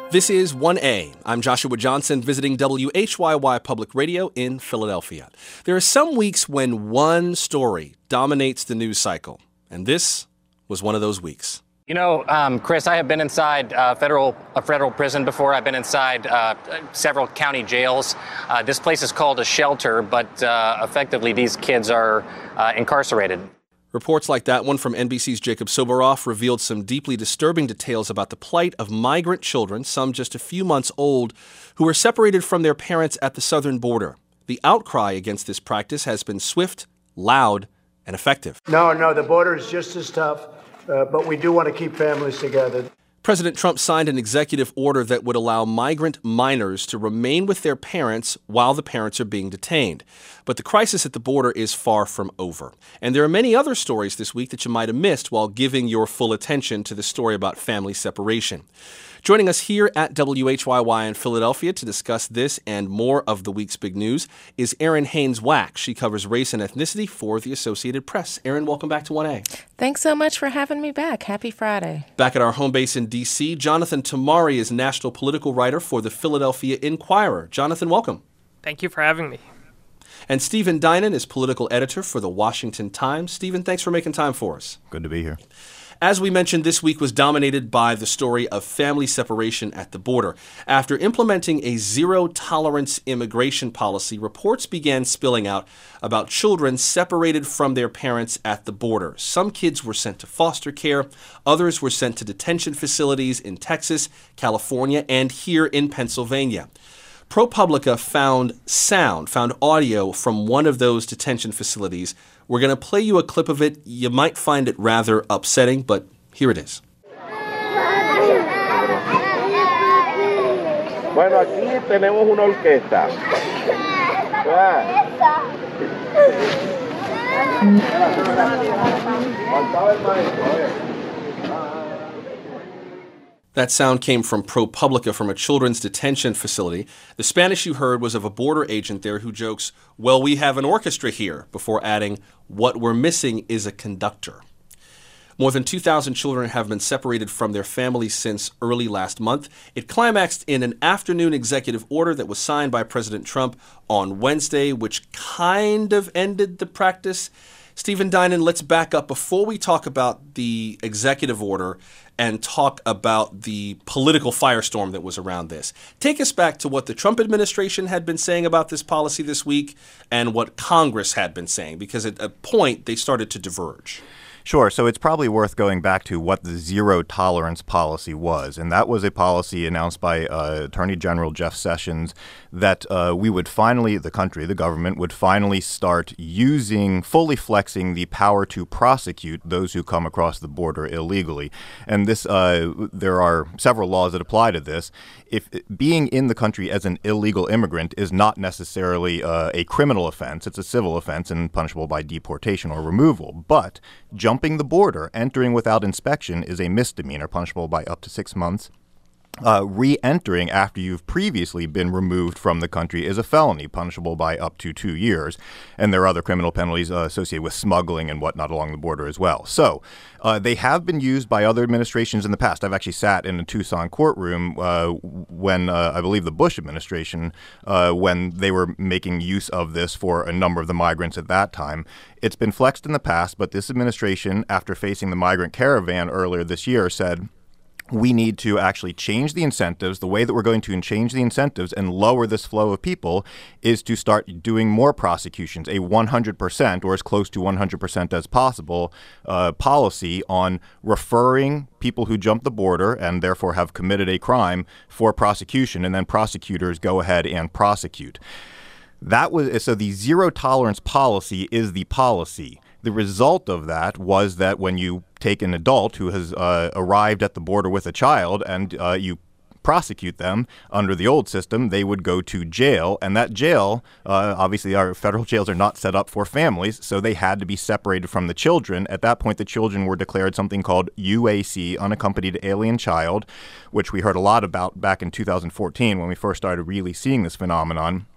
This is 1A. I'm Joshua Johnson visiting WHYY Public Radio in Philadelphia. There are some weeks when one story dominates the news cycle, and this was one of those weeks. You know, Chris, I have been inside a federal prison before. I've been inside several county jails. This place is called a shelter, but effectively these kids are incarcerated. Reports like that one from NBC's Jacob Soboroff revealed some deeply disturbing details about the plight of migrant children, some just a few months old, who were separated from their parents at the southern border. The outcry against this practice has been swift, loud, and effective. No, the border is just as tough, but we do want to keep families together. President Trump signed an executive order that would allow migrant minors to remain with their parents while the parents are being detained. But the crisis at the border is far from over. And there are many other stories this week that you might have missed while giving your full attention to the story about family separation. Joining us here at WHYY in Philadelphia to discuss this and more of the week's big news is Erin Haynes-Wack. She covers race and ethnicity for the Associated Press. Erin, welcome back to 1A. Thanks so much for having me back. Happy Friday. Back at our home base in D.C., Jonathan Tamari is national political writer for the Philadelphia Inquirer. Jonathan, welcome. Thank you for having me. And Stephen Dinan is political editor for the Washington Times. Stephen, thanks for making time for us. Good to be here. As we mentioned, this week was dominated by the story of family separation at the border. After implementing a zero-tolerance immigration policy, reports began spilling out about children separated from their parents at the border. Some kids were sent to foster care, others were sent to detention facilities in Texas, California, and here in Pennsylvania. ProPublica found audio from one of those detention facilities. We're going to play you a clip of it. You might find it rather upsetting, but here it is. Bueno, aquí tenemos una orquesta. That sound came from ProPublica from a children's detention facility. The Spanish you heard was of a border agent there who jokes, "Well, we have an orchestra here," before adding, "What we're missing is a conductor." More than 2,000 children have been separated from their families since early last month. It climaxed in an afternoon executive order that was signed by President Trump on Wednesday, which kind of ended the practice. Stephen Dinan, let's back up before we talk about the executive order and talk about the political firestorm that was around this. Take us back to what the Trump administration had been saying about this policy this week and what Congress had been saying, because at a point they started to diverge. Sure. So it's probably worth going back to what the zero tolerance policy was. And that was a policy announced by Attorney General Jeff Sessions that we would finally, the government would finally start fully flexing the power to prosecute those who come across the border illegally. And this, there are several laws that apply to this. If being in the country as an illegal immigrant is not necessarily a criminal offense, it's a civil offense and punishable by deportation or removal. But jumping the border, entering without inspection, is a misdemeanor, punishable by up to 6 months. Re-entering after you've previously been removed from the country is a felony, punishable by up to 2 years. And there are other criminal penalties associated with smuggling and whatnot along the border as well. So they have been used by other administrations in the past. I've actually sat in a Tucson courtroom when I believe the Bush administration, when they were making use of this for a number of the migrants at that time. It's been flexed in the past, but this administration, after facing the migrant caravan earlier this year, said, we need to actually change the incentives. The way that we're going to change the incentives and lower this flow of people is to start doing more prosecutions, a 100% or as close to 100% as possible policy on referring people who jump the border and therefore have committed a crime for prosecution, and then prosecutors go ahead and prosecute. So the zero tolerance policy is the policy. The result of that was that when you take an adult who has arrived at the border with a child and you prosecute them under the old system, they would go to jail. And that jail, obviously our federal jails are not set up for families, so they had to be separated from the children. At that point, the children were declared something called UAC, unaccompanied alien child, which we heard a lot about back in 2014 when we first started really seeing this phenomenon.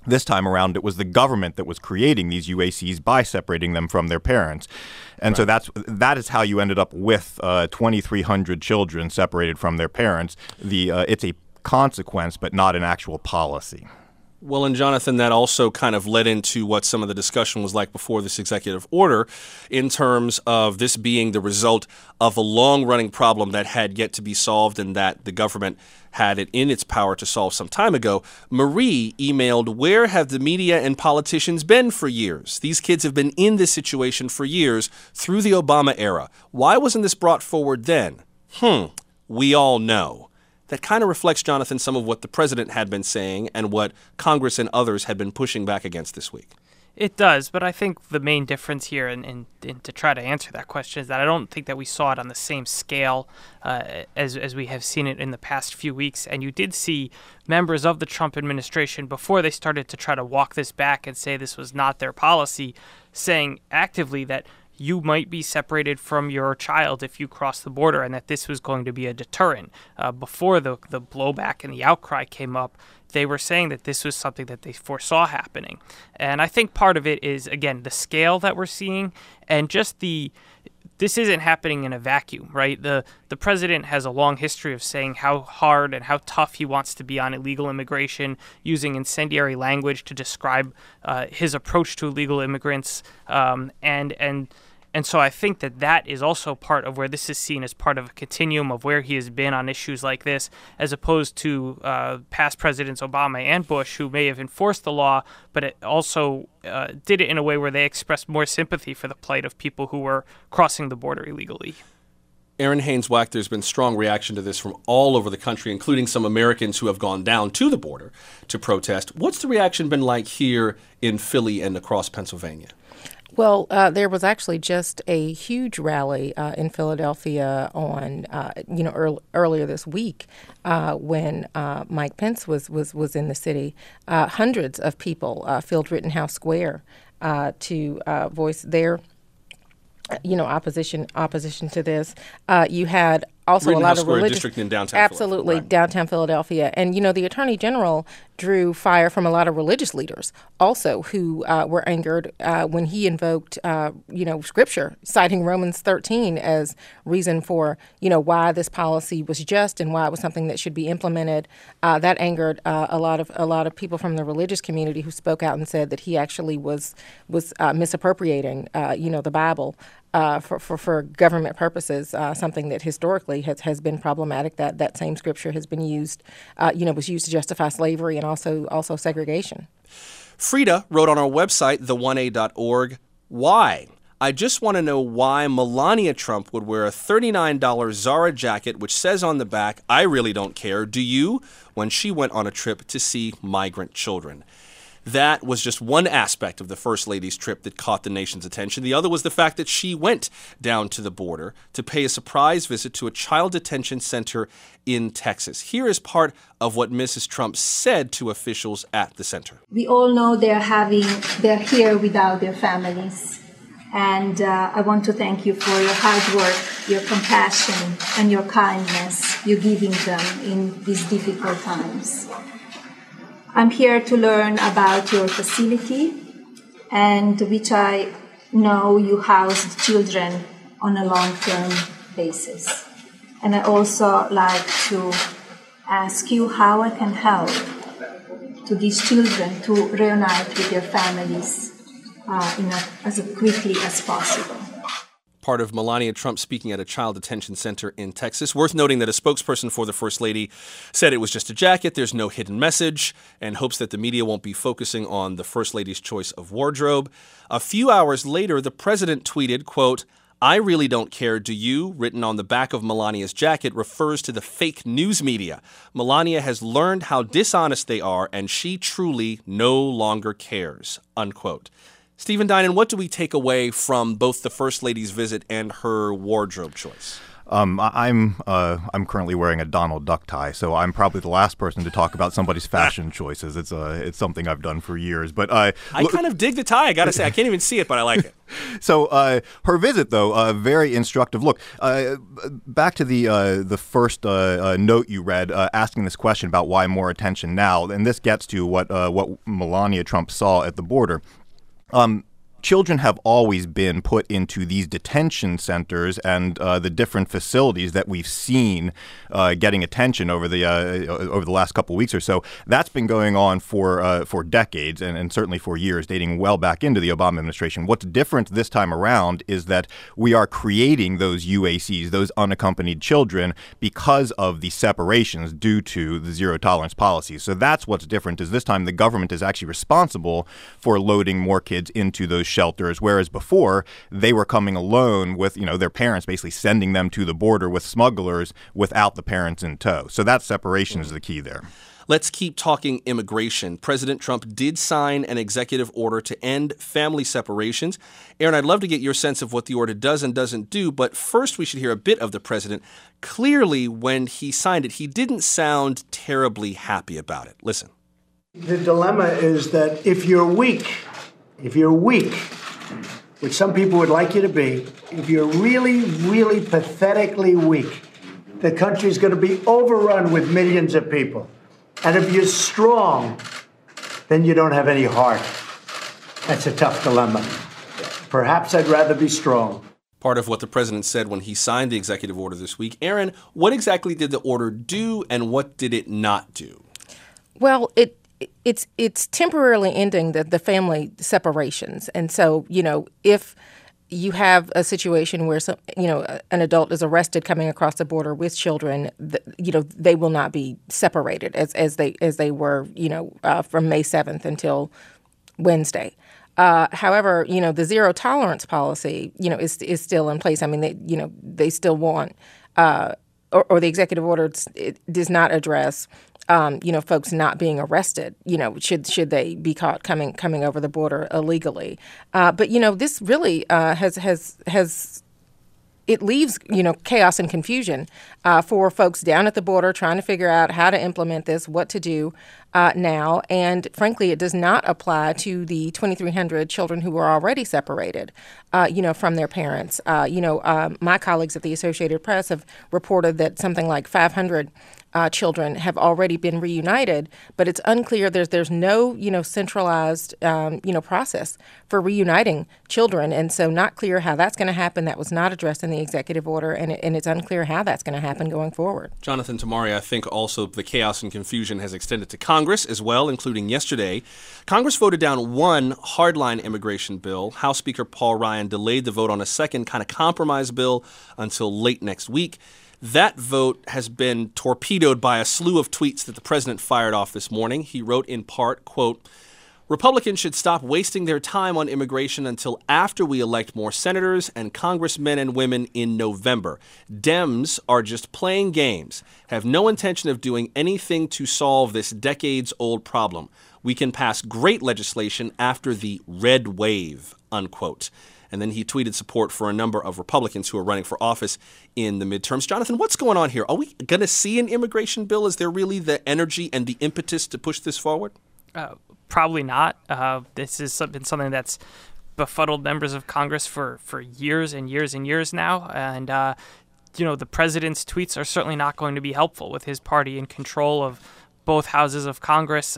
This time around, it was the government that was creating these UACs by separating them from their parents. And so that is how you ended up with 2,300 children separated from their parents. It's a consequence, but not an actual policy. Well, and Jonathan, that also kind of led into what some of the discussion was like before this executive order in terms of this being the result of a long-running problem that had yet to be solved and that the government had it in its power to solve some time ago. Marie emailed, "Where have the media and politicians been for years? These kids have been in this situation for years through the Obama era. Why wasn't this brought forward then?" We all know. That kind of reflects, Jonathan, some of what the president had been saying and what Congress and others had been pushing back against this week. It does, but I think the main difference here, and to try to answer that question, is that I don't think that we saw it on the same scale as we have seen it in the past few weeks. And you did see members of the Trump administration, before they started to try to walk this back and say this was not their policy, saying actively that you might be separated from your child if you cross the border, and that this was going to be a deterrent. Before the blowback and the outcry came up, they were saying that this was something that they foresaw happening. And I think part of it is, again, the scale that we're seeing and just this isn't happening in a vacuum, right? The president has a long history of saying how hard and how tough he wants to be on illegal immigration, using incendiary language to describe his approach to illegal immigrants, and so I think that is also part of where this is seen as part of a continuum of where he has been on issues like this, as opposed to past presidents Obama and Bush, who may have enforced the law, but it also did it in a way where they expressed more sympathy for the plight of people who were crossing the border illegally. Aaron Haynes-Wack, there's been strong reaction to this from all over the country, including some Americans who have gone down to the border to protest. What's the reaction been like here in Philly and across Pennsylvania? Well, there was actually just a huge rally in Philadelphia on, earlier this week when Mike Pence was in the city. Hundreds of people filled Rittenhouse Square to voice their opposition to this. You had also a lot of religious district in downtown absolutely Philadelphia. Right. Downtown Philadelphia, and the Attorney General drew fire from a lot of religious leaders also who were angered when he invoked Scripture, citing Romans 13 as reason for why this policy was just and why it was something that should be implemented. That angered a lot of people from the religious community who spoke out and said that he actually was misappropriating the Bible for government purposes, something that historically has been problematic. That same scripture has been used, was used to justify slavery and also segregation. Frida wrote on our website, the1a.org, why? I just want to know why Melania Trump would wear a $39 Zara jacket which says on the back, "I really don't care, do you?" when she went on a trip to see migrant children. That was just one aspect of the First Lady's trip that caught the nation's attention. The other was the fact that she went down to the border to pay a surprise visit to a child detention center in Texas. Here is part of what Mrs. Trump said to officials at the center. We all know they're here without their families. And I want to thank you for your hard work, your compassion, and your kindness you're giving them in these difficult times. I'm here to learn about your facility, and which I know you house children on a long-term basis. And I also like to ask you how I can help to these children to reunite with their families as quickly as possible. Part of Melania Trump speaking at a child detention center in Texas. Worth noting that a spokesperson for the First Lady said it was just a jacket, there's no hidden message, and hopes that the media won't be focusing on the First Lady's choice of wardrobe. A few hours later, the president tweeted, quote, "I really don't care, do you?" written on the back of Melania's jacket refers to the fake news media. Melania has learned how dishonest they are, and she truly no longer cares, unquote. Stephen Dinan, what do we take away from both the First Lady's visit and her wardrobe choice? I'm currently wearing a Donald Duck tie, so I'm probably the last person to talk about somebody's fashion choices. It's something I've done for years. But I kind of dig the tie. I got to say, I can't even see it, but I like it. So her visit, though, very instructive. Look, back to the first note you read, asking this question about why more attention now, and this gets to what Melania Trump saw at the border. Children have always been put into these detention centers and the different facilities that we've seen getting attention over the last couple of weeks or so. That's been going on for decades and certainly for years, dating well back into the Obama administration. What's different this time around is that we are creating those UACs, those unaccompanied children, because of the separations due to the zero tolerance policy. So that's what's different, is this time the government is actually responsible for loading more kids into those shelters, whereas before they were coming alone with, their parents basically sending them to the border with smugglers without the parents in tow. So that separation is the key there. Let's keep talking immigration. President Trump did sign an executive order to end family separations. Aaron, I'd love to get your sense of what the order does and doesn't do, but first we should hear a bit of the president. Clearly, when he signed it, he didn't sound terribly happy about it. Listen. The dilemma is that if you're weak, which some people would like you to be, if you're really, really pathetically weak, the country's going to be overrun with millions of people. And if you're strong, then you don't have any heart. That's a tough dilemma. Perhaps I'd rather be strong. Part of what the president said when he signed the executive order this week. Aaron, what exactly did the order do and what did it not do? Well, it's temporarily ending the family separations. And so, if you have a situation where an adult is arrested coming across the border with children, they will not be separated as they were, from May 7th until Wednesday. However, the zero tolerance policy, is still in place. I mean, they still want, or the executive order does not address folks not being arrested, should they be caught coming over the border illegally. But this really has it leaves, chaos and confusion for folks down at the border trying to figure out how to implement this, what to do now. And frankly, it does not apply to the 2,300 children who were already separated, from their parents. My colleagues at the Associated Press have reported that something like 500 children have already been reunited, but it's unclear. There's no centralized process for reuniting children, and so not clear how that's going to happen. That was not addressed in the executive order, and it's unclear how that's going to happen going forward. Jonathan Tamari, I think also the chaos and confusion has extended to Congress as well, including yesterday. Congress voted down one hardline immigration bill. House Speaker Paul Ryan delayed the vote on a second kind of compromise bill until late next week. That vote has been torpedoed by a slew of tweets that the president fired off this morning. He wrote in part, quote, "Republicans should stop wasting their time on immigration until after we elect more senators and congressmen and women in November. Dems are just playing games, have no intention of doing anything to solve this decades-old problem. We can pass great legislation after the red wave," unquote. And then he tweeted support for a number of Republicans who are running for office in the midterms. Jonathan, what's going on here? Are we going to see an immigration bill? Is there really the energy and the impetus to push this forward? Probably not. This has been something that's befuddled members of Congress for years and years and years now. And, the president's tweets are certainly not going to be helpful with his party in control of both houses of Congress.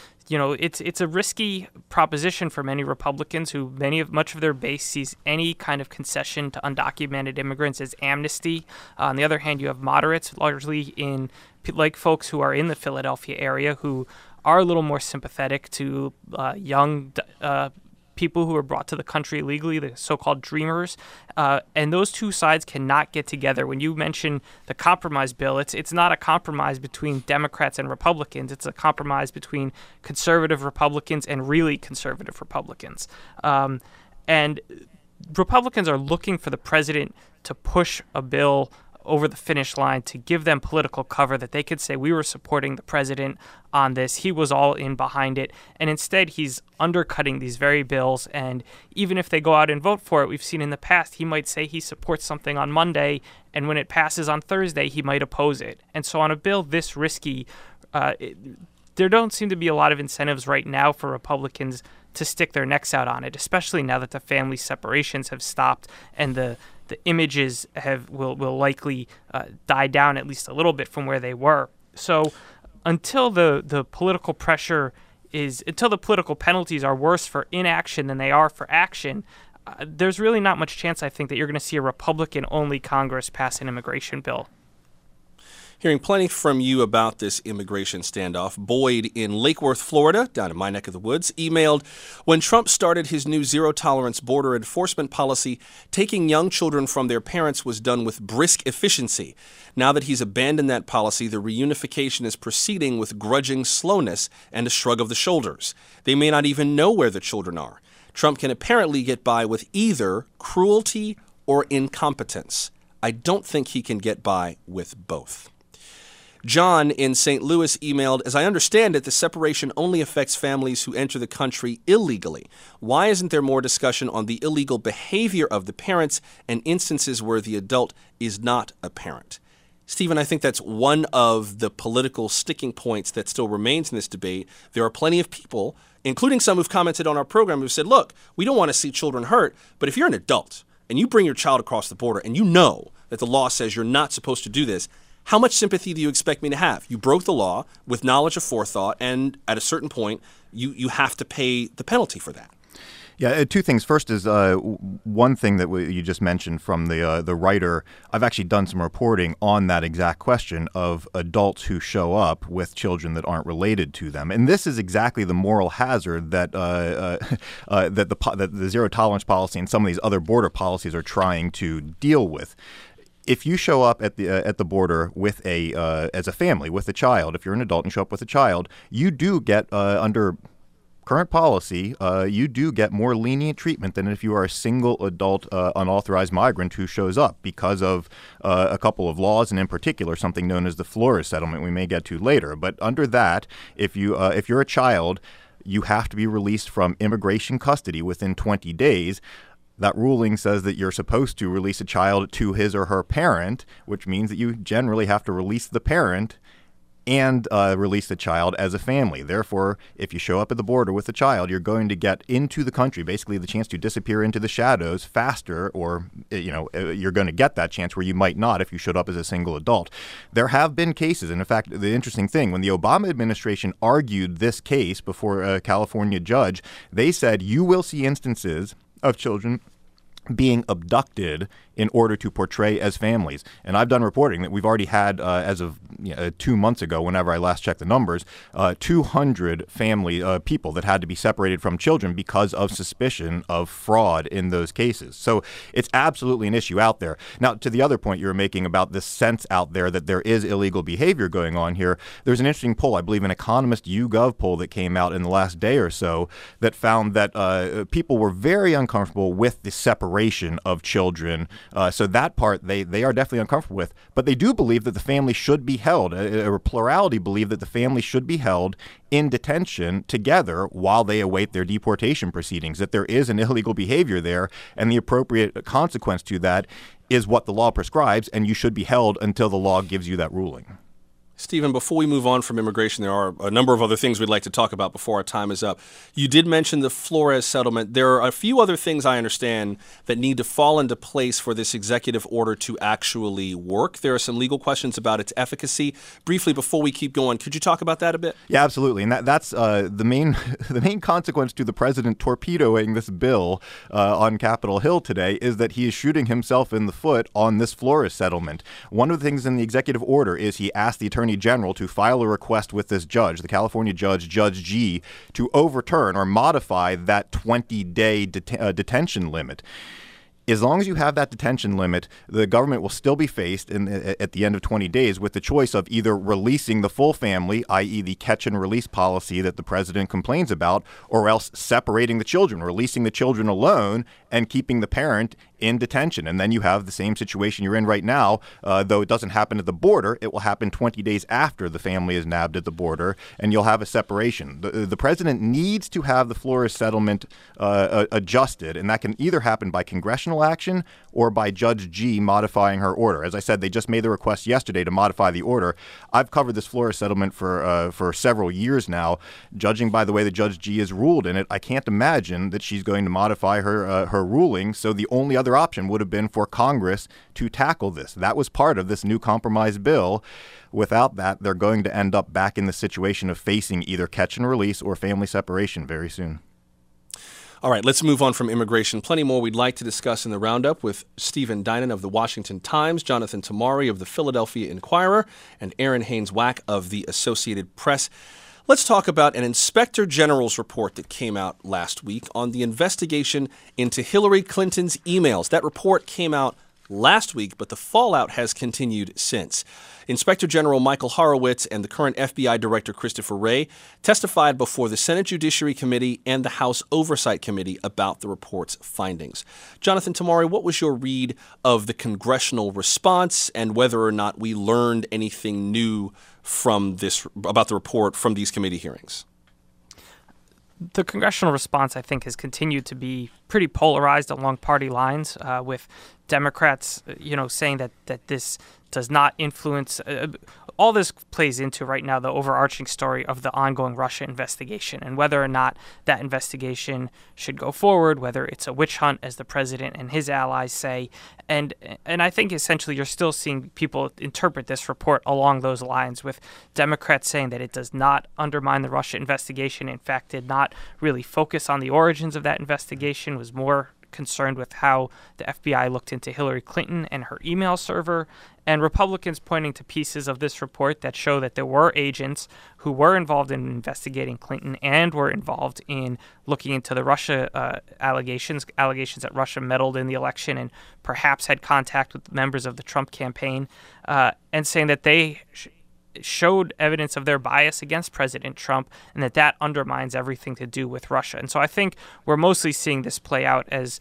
It's a risky proposition for many Republicans who much of their base sees any kind of concession to undocumented immigrants as amnesty. On the other hand, you have moderates, largely like folks who are in the Philadelphia area, who are a little more sympathetic to young people who were brought to the country illegally, the so-called dreamers. And those two sides cannot get together. When you mention the compromise bill, it's not a compromise between Democrats and Republicans. It's a compromise between conservative Republicans and really conservative Republicans. And Republicans are looking for the president to push a bill over the finish line to give them political cover that they could say we were supporting the president on this. He was all in behind it. And instead, he's undercutting these very bills. And even if they go out and vote for it, we've seen in the past, he might say he supports something on Monday, and when it passes on Thursday, he might oppose it. And so on a bill this risky, there don't seem to be a lot of incentives right now for Republicans to stick their necks out on it, especially now that the family separations have stopped and the images will likely die down at least a little bit from where they were. So until the political pressure until the political penalties are worse for inaction than they are for action, there's really not much chance, I think, that you're going to see a Republican-only Congress pass an immigration bill. Hearing plenty from you about this immigration standoff. Boyd in Lake Worth, Florida, down in my neck of the woods, emailed, when Trump started his new zero-tolerance border enforcement policy, taking young children from their parents was done with brisk efficiency. Now that he's abandoned that policy, the reunification is proceeding with grudging slowness and a shrug of the shoulders. They may not even know where the children are. Trump can apparently get by with either cruelty or incompetence. I don't think he can get by with both. John in St. Louis emailed, as I understand it, the separation only affects families who enter the country illegally. Why isn't there more discussion on the illegal behavior of the parents and instances where the adult is not a parent? Stephen, I think that's one of the political sticking points that still remains in this debate. There are plenty of people, including some who've commented on our program, who said, look, we don't want to see children hurt, but if you're an adult and you bring your child across the border and you know that the law says you're not supposed to do this, how much sympathy do you expect me to have? You broke the law with knowledge of forethought, and at a certain point, you have to pay the penalty for that. Yeah, two things. First is one thing that you just mentioned from the writer. I've actually done some reporting on that exact question of adults who show up with children that aren't related to them, and this is exactly the moral hazard that that the zero tolerance policy and some of these other border policies are trying to deal with. If you show up at the border with as a family with a child, if you're an adult and show up with a child, you do get under current policy, you do get more lenient treatment than if you are a single adult unauthorized migrant who shows up because of a couple of laws, and in particular something known as the Flores settlement we may get to later. But under that, if you're a child, you have to be released from immigration custody within 20 days. That ruling says that you're supposed to release a child to his or her parent, which means that you generally have to release the parent and release the child as a family. Therefore, if you show up at the border with a child, you're going to get into the country, basically the chance to disappear into the shadows faster, or you're going to get that chance where you might not if you showed up as a single adult. There have been cases, and in fact, the interesting thing, when the Obama administration argued this case before a California judge, they said you will see instances of children being abducted in order to portray as families. And I've done reporting that we've already had, as of 2 months ago, whenever I last checked the numbers, 200 family people that had to be separated from children because of suspicion of fraud in those cases. So it's absolutely an issue out there. Now, to the other point you were making about this sense out there that there is illegal behavior going on here, there's an interesting poll, I believe an Economist YouGov poll that came out in the last day or so that found that people were very uncomfortable with the separation of children. So that part they are definitely uncomfortable with. But they do believe that the family should be held. A plurality believe that the family should be held in detention together while they await their deportation proceedings, that there is an illegal behavior there, and the appropriate consequence to that is what the law prescribes, and you should be held until the law gives you that ruling. Stephen, before we move on from immigration, there are a number of other things we'd like to talk about before our time is up. You did mention the Flores settlement. There are a few other things I understand that need to fall into place for this executive order to actually work. There are some legal questions about its efficacy. Briefly, before we keep going, could you talk about that a bit? Yeah, absolutely. And that's the main consequence to the president torpedoing this bill on Capitol Hill today is that he is shooting himself in the foot on this Flores settlement. One of the things in the executive order is he asked the Attorney General to file a request with this judge, the California judge, Judge G, to overturn or modify that 20-day detention limit. As long as you have that detention limit, the government will still be faced at the end of 20 days with the choice of either releasing the full family, i.e. the catch and release policy that the president complains about, or else separating the children, releasing the children alone and keeping the parent in detention. And then you have the same situation you're in right now, though it doesn't happen at the border. It will happen 20 days after the family is nabbed at the border, and you'll have a separation. The president needs to have the Flores settlement adjusted, and that can either happen by congressional action or by Judge G modifying her order. As I said, they just made the request yesterday to modify the order. I've covered this Flores settlement for several years now. Judging by the way that Judge G has ruled in it, I can't imagine that she's going to modify her ruling. So the only other option would have been for Congress to tackle this. That was part of this new compromise bill. Without that, they're going to end up back in the situation of facing either catch and release or family separation very soon. All right, let's move on from immigration. Plenty more we'd like to discuss in the roundup with Stephen Dinan of the Washington Times, Jonathan Tamari of the Philadelphia Inquirer, and Aaron Haynes-Wack of the Associated Press. Let's talk about an Inspector General's report that came out last week on the investigation into Hillary Clinton's emails. That report came out last week, but the fallout has continued since. Inspector General Michael Horowitz and the current FBI Director Christopher Wray testified before the Senate Judiciary Committee and the House Oversight Committee about the report's findings. Jonathan Tamari, what was your read of the congressional response and whether or not we learned anything new from this about the report from these committee hearings? The congressional response, I think, has continued to be pretty polarized along party lines, with Democrats, saying that this does not influence. All this plays into right now the overarching story of the ongoing Russia investigation and whether or not that investigation should go forward, whether it's a witch hunt, as the president and his allies say. And I think essentially you're still seeing people interpret this report along those lines, with Democrats saying that it does not undermine the Russia investigation. In fact, did not really focus on the origins of that investigation, was more concerned with how the FBI looked into Hillary Clinton and her email server, and Republicans pointing to pieces of this report that show that there were agents who were involved in investigating Clinton and were involved in looking into the Russia allegations that Russia meddled in the election and perhaps had contact with members of the Trump campaign, and saying that they showed evidence of their bias against President Trump and that undermines everything to do with Russia. And so I think we're mostly seeing this play out as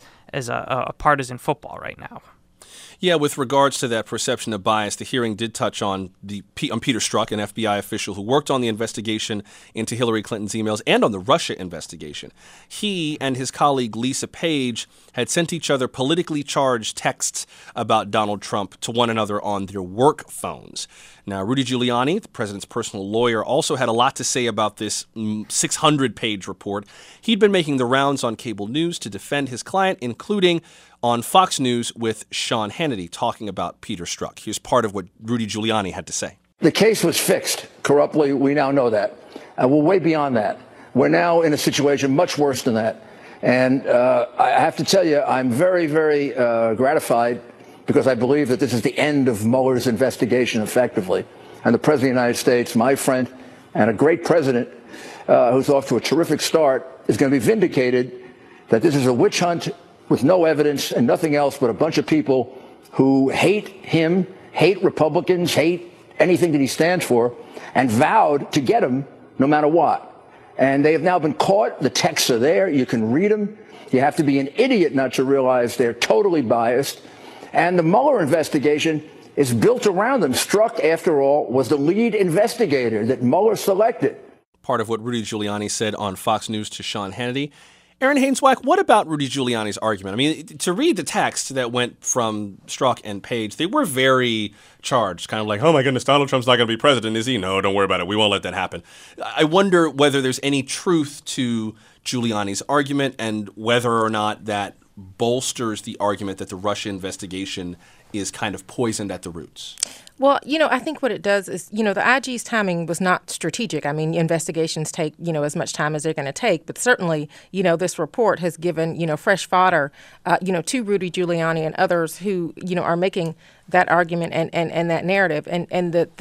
a partisan football right now. Yeah, with regards to that perception of bias, the hearing did touch on Peter Strzok, an FBI official who worked on the investigation into Hillary Clinton's emails and on the Russia investigation. He and his colleague Lisa Page had sent each other politically charged texts about Donald Trump to one another on their work phones. Now, Rudy Giuliani, the president's personal lawyer, also had a lot to say about this 600-page report. He'd been making the rounds on cable news to defend his client, including on Fox News with Sean Hannity talking about Peter Strzok. Here's part of what Rudy Giuliani had to say. The case was fixed corruptly. We now know that. We're way beyond that. We're now in a situation much worse than that. And I have to tell you, I'm very, very gratified, because I believe that this is the end of Mueller's investigation effectively. And the President of the United States, my friend, and a great president who's off to a terrific start, is going to be vindicated that this is a witch hunt with no evidence and nothing else but a bunch of people who hate him, hate Republicans, hate anything that he stands for, and vowed to get him no matter what. And they have now been caught. The texts are there. You can read them. You have to be an idiot not to realize they're totally biased. And the Mueller investigation is built around them. Strzok, after all, was the lead investigator that Mueller selected. Part of what Rudy Giuliani said on Fox News to Sean Hannity. Aaron Haynes-Wack, what about Rudy Giuliani's argument? I mean, to read the text that went from Strzok and Page, they were very charged, kind of like, oh my goodness, Donald Trump's not going to be president, is he? No, don't worry about it. We won't let that happen. I wonder whether there's any truth to Giuliani's argument and whether or not that bolsters the argument that the Russia investigation is kind of poisoned at the roots. Well, I think what it does is, the IG's timing was not strategic. I mean, investigations take, as much time as they're going to take. But certainly, this report has given, fresh fodder, to Rudy Giuliani and others who, are making that argument and that narrative. And that the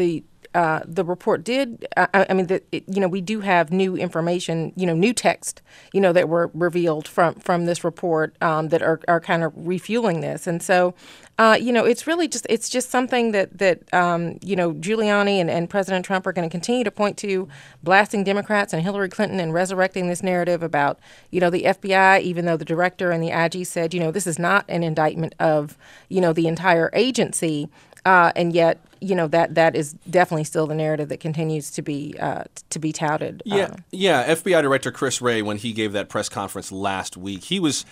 report did. We do have new information, new text, that were revealed from this report that are kind of refueling this, and so. It's really just something that Giuliani and President Trump are going to continue to point to, blasting Democrats and Hillary Clinton and resurrecting this narrative about, the FBI, even though the director and the IG said, this is not an indictment of, the entire agency. And yet, that is definitely still the narrative that continues to be touted. Yeah. FBI Director Chris Wray, when he gave that press conference last week, he was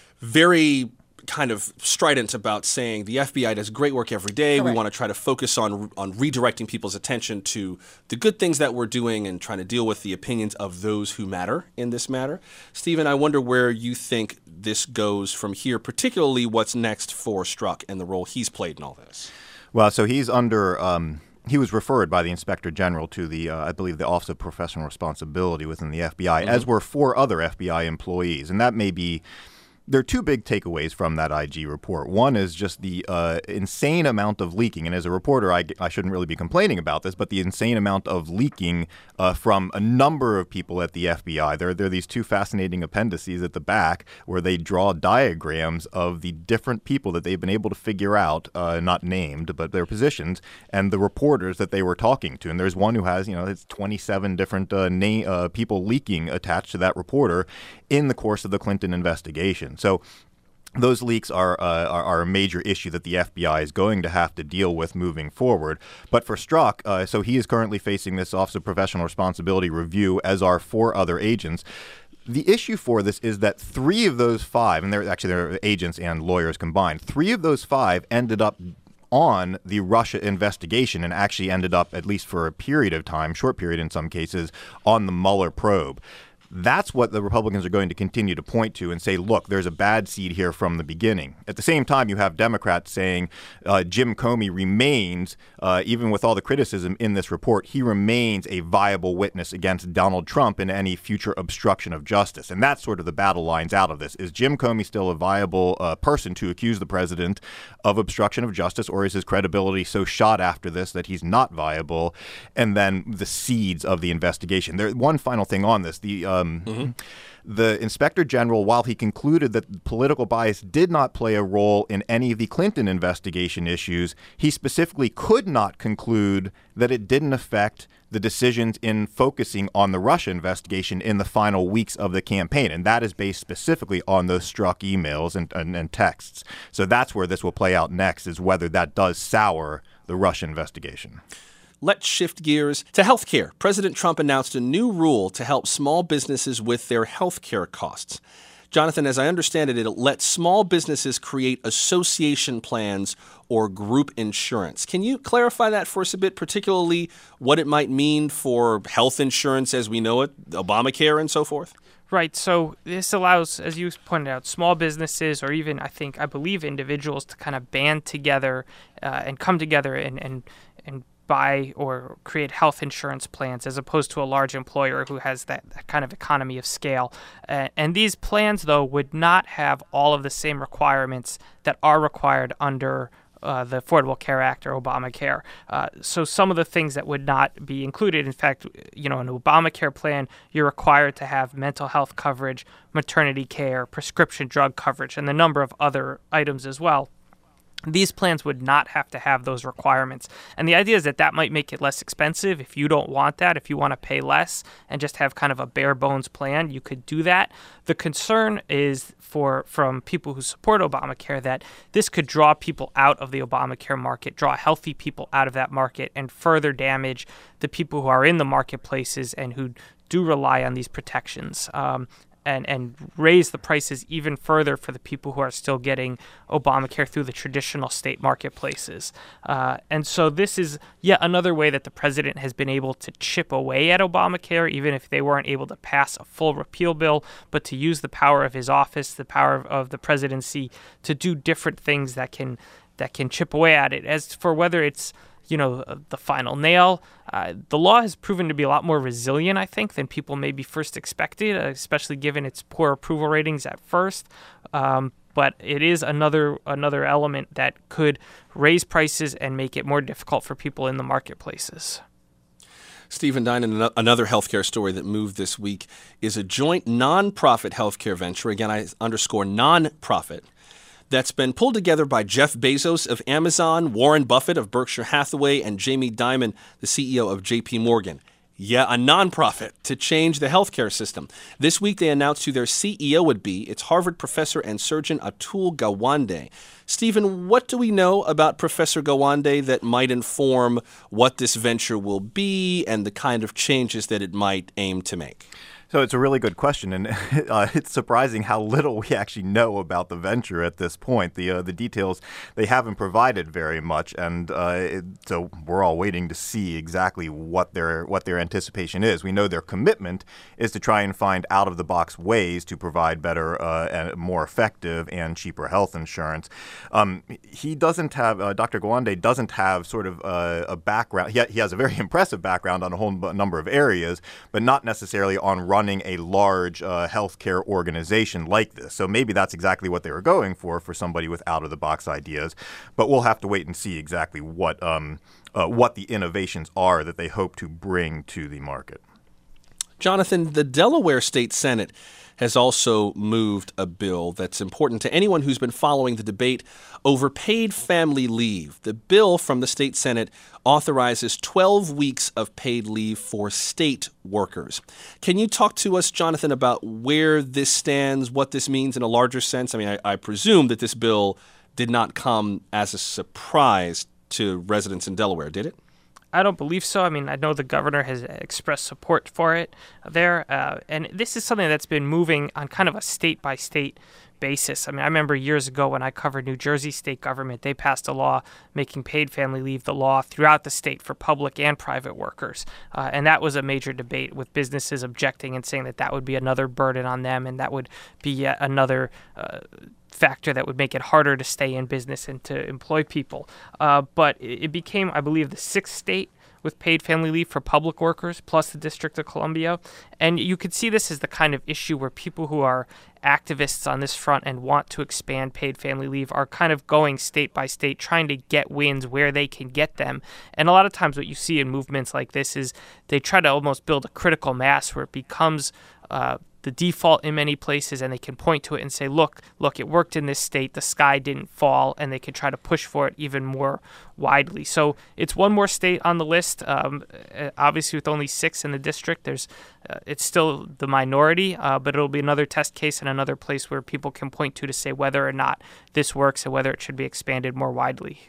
very kind of strident about saying the FBI does great work every day. Correct. We want to try to focus on redirecting people's attention to the good things that we're doing and trying to deal with the opinions of those who matter in this matter. Stephen, I wonder where you think this goes from here, particularly what's next for Strzok and the role he's played in all this. Well, so he's under he was referred by the Inspector General to the, I believe, the Office of Professional Responsibility within the FBI, as were 4 other FBI employees. And that may be there are 2 big takeaways from that IG report. One is just the insane amount of leaking. And as a reporter, I shouldn't really be complaining about this, but the insane amount of leaking from a number of people at the FBI. There are these 2 fascinating appendices at the back where they draw diagrams of the different people that they've been able to figure out, not named, but their positions, and the reporters that they were talking to. And there's one who has, it's 27 different people leaking attached to that reporter in the course of the Clinton investigation. So those leaks are a major issue that the FBI is going to have to deal with moving forward. But for Strzok, so he is currently facing this Office of Professional Responsibility review, as are 4 other agents. The issue for this is that 3 of those 5, and they're agents and lawyers combined, 3 of those 5 ended up on the Russia investigation and actually ended up, at least for a period of time, short period in some cases, on the Mueller probe. That's what the Republicans are going to continue to point to and say, look, there's a bad seed here from the beginning. At the same time, you have Democrats saying Jim Comey remains, even with all the criticism in this report, he remains a viable witness against Donald Trump in any future obstruction of justice. And that's sort of the battle lines out of this. Is Jim Comey still a viable person to accuse the president of obstruction of justice, or is his credibility so shot after this that he's not viable? And then the seeds of the investigation. One final thing on this. The Inspector General, while he concluded that political bias did not play a role in any of the Clinton investigation issues, he specifically could not conclude that it didn't affect the decisions in focusing on the Russia investigation in the final weeks of the campaign. And that is based specifically on those Strzok emails and texts. So that's where this will play out next, is whether that does sour the Russia investigation. Let's shift gears to healthcare. President Trump announced a new rule to help small businesses with their healthcare costs. Jonathan, as I understand it, it lets small businesses create association plans or group insurance. Can you clarify that for us a bit, particularly what it might mean for health insurance as we know it, Obamacare and so forth? Right. So this allows, as you pointed out, small businesses or even, I believe, individuals to kind of band together and come together and buy or create health insurance plans, as opposed to a large employer who has that kind of economy of scale. And these plans, though, would not have all of the same requirements that are required under the Affordable Care Act or Obamacare. So some of the things that would not be included, in fact, an Obamacare plan, you're required to have mental health coverage, maternity care, prescription drug coverage, and a number of other items as well. These plans would not have to have those requirements. And the idea is that might make it less expensive. If you don't want that, if you want to pay less and just have kind of a bare bones plan, you could do that. The concern is from people who support Obamacare that this could draw people out of the Obamacare market, draw healthy people out of that market, and further damage the people who are in the marketplaces and who do rely on these protections. And raise the prices even further for the people who are still getting Obamacare through the traditional state marketplaces. And so this is yet another way that the president has been able to chip away at Obamacare, even if they weren't able to pass a full repeal bill, but to use the power of his office, the power of the presidency, to do different things that can chip away at it. As for whether it's the final nail, the law has proven to be a lot more resilient, I think, than people maybe first expected, especially given its poor approval ratings at first. But it is another element that could raise prices and make it more difficult for people in the marketplaces. Stephen Dinan, another healthcare story that moved this week is a joint nonprofit healthcare venture. Again, I underscore nonprofit. That's been pulled together by Jeff Bezos of Amazon, Warren Buffett of Berkshire Hathaway, and Jamie Dimon, the CEO of JP Morgan. Yeah, a nonprofit to change the healthcare system. This week they announced who their CEO would be. It's Harvard professor and surgeon Atul Gawande. Stephen, what do we know about Professor Gawande that might inform what this venture will be and the kind of changes that it might aim to make? So it's a really good question, and it's surprising how little we actually know about the venture at this point. The details, they haven't provided very much, and so we're all waiting to see exactly what their anticipation is. We know their commitment is to try and find out-of-the-box ways to provide better and more effective and cheaper health insurance. He doesn't have, Dr. Gawande doesn't have sort of a background. He has a very impressive background on a whole number of areas, but not necessarily on running a large healthcare organization like this. So maybe that's exactly what they were going for somebody with out-of-the-box ideas. But we'll have to wait and see exactly what the innovations are that they hope to bring to the market. Jonathan, the Delaware State Senate has also moved a bill that's important to anyone who's been following the debate over paid family leave. The bill from the state Senate authorizes 12 weeks of paid leave for state workers. Can you talk to us, Jonathan, about where this stands, what this means in a larger sense? I mean, I presume that this bill did not come as a surprise to residents in Delaware, did it? I don't believe so. I mean, I know the governor has expressed support for it there. And this is something that's been moving on kind of a state-by-state basis. I mean, I remember years ago when I covered New Jersey state government, they passed a law making paid family leave the law throughout the state for public and private workers. And that was a major debate with businesses objecting and saying that that would be another burden on them and that would be yet another factor that would make it harder to stay in business and to employ people. But it became, I believe, the sixth state with paid family leave for public workers, plus the District of Columbia. And you could see this as the kind of issue where people who are activists on this front and want to expand paid family leave are kind of going state by state, trying to get wins where they can get them. And a lot of times what you see in movements like this is they try to almost build a critical mass where it becomes the default in many places, and they can point to it and say, look, it worked in this state, the sky didn't fall, and they can try to push for it even more widely. So it's one more state on the list. Obviously, with only 6 in the district, it's still the minority, but it'll be another test case and another place where people can point to say whether or not this works and whether it should be expanded more widely.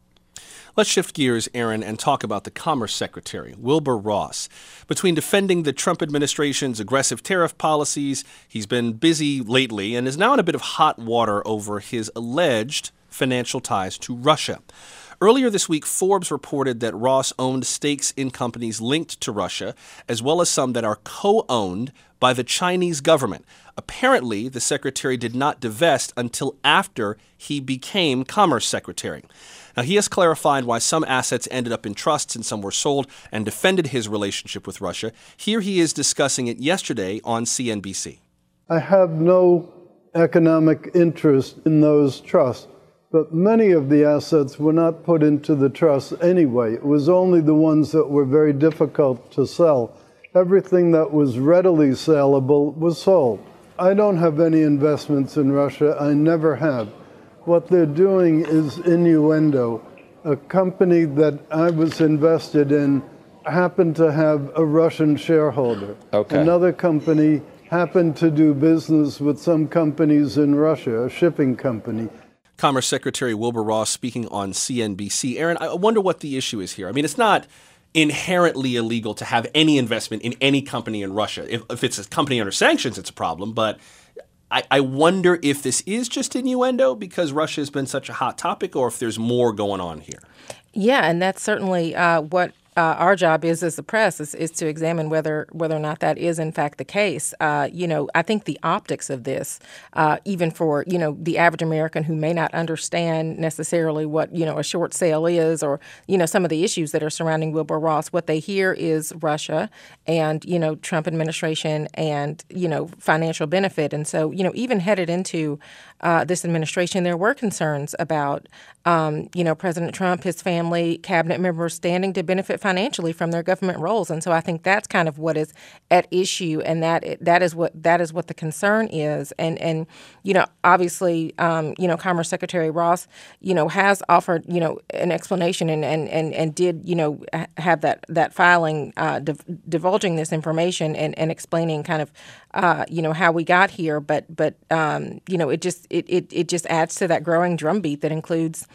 Let's shift gears, Aaron, and talk about the Commerce Secretary, Wilbur Ross. Between defending the Trump administration's aggressive tariff policies, he's been busy lately and is now in a bit of hot water over his alleged financial ties to Russia. Earlier this week, Forbes reported that Ross owned stakes in companies linked to Russia, as well as some that are co-owned by the Chinese government. Apparently, the secretary did not divest until after he became Commerce Secretary. Now, he has clarified why some assets ended up in trusts and some were sold and defended his relationship with Russia. Here he is discussing it yesterday on CNBC. I have no economic interest in those trusts, but many of the assets were not put into the trust anyway. It was only the ones that were very difficult to sell. Everything that was readily sellable was sold. I don't have any investments in Russia. I never have. What they're doing is innuendo. A company that I was invested in happened to have a Russian shareholder. Okay. Another company happened to do business with some companies in Russia, a shipping company. Commerce Secretary Wilbur Ross speaking on CNBC. Aaron, I wonder what the issue is here. I mean, it's not inherently illegal to have any investment in any company in Russia. If it's a company under sanctions, it's a problem. But I wonder if this is just innuendo because Russia has been such a hot topic, or if there's more going on here. Yeah, and that's certainly what our job is as the press is to examine whether or not that is in fact the case. I think the optics of this, even for, the average American who may not understand necessarily what, a short sale is or, some of the issues that are surrounding Wilbur Ross, what they hear is Russia and, Trump administration and, financial benefit. And so, even headed into this administration, there were concerns about, President Trump, his family, cabinet members standing to benefit financially from their government roles. And so I think that's kind of what is at issue, and that is what the concern is. And obviously, Commerce Secretary Ross, has offered, an explanation and did, have that filing divulging this information and explaining kind of, how we got here. But it just adds to that growing drumbeat that includes,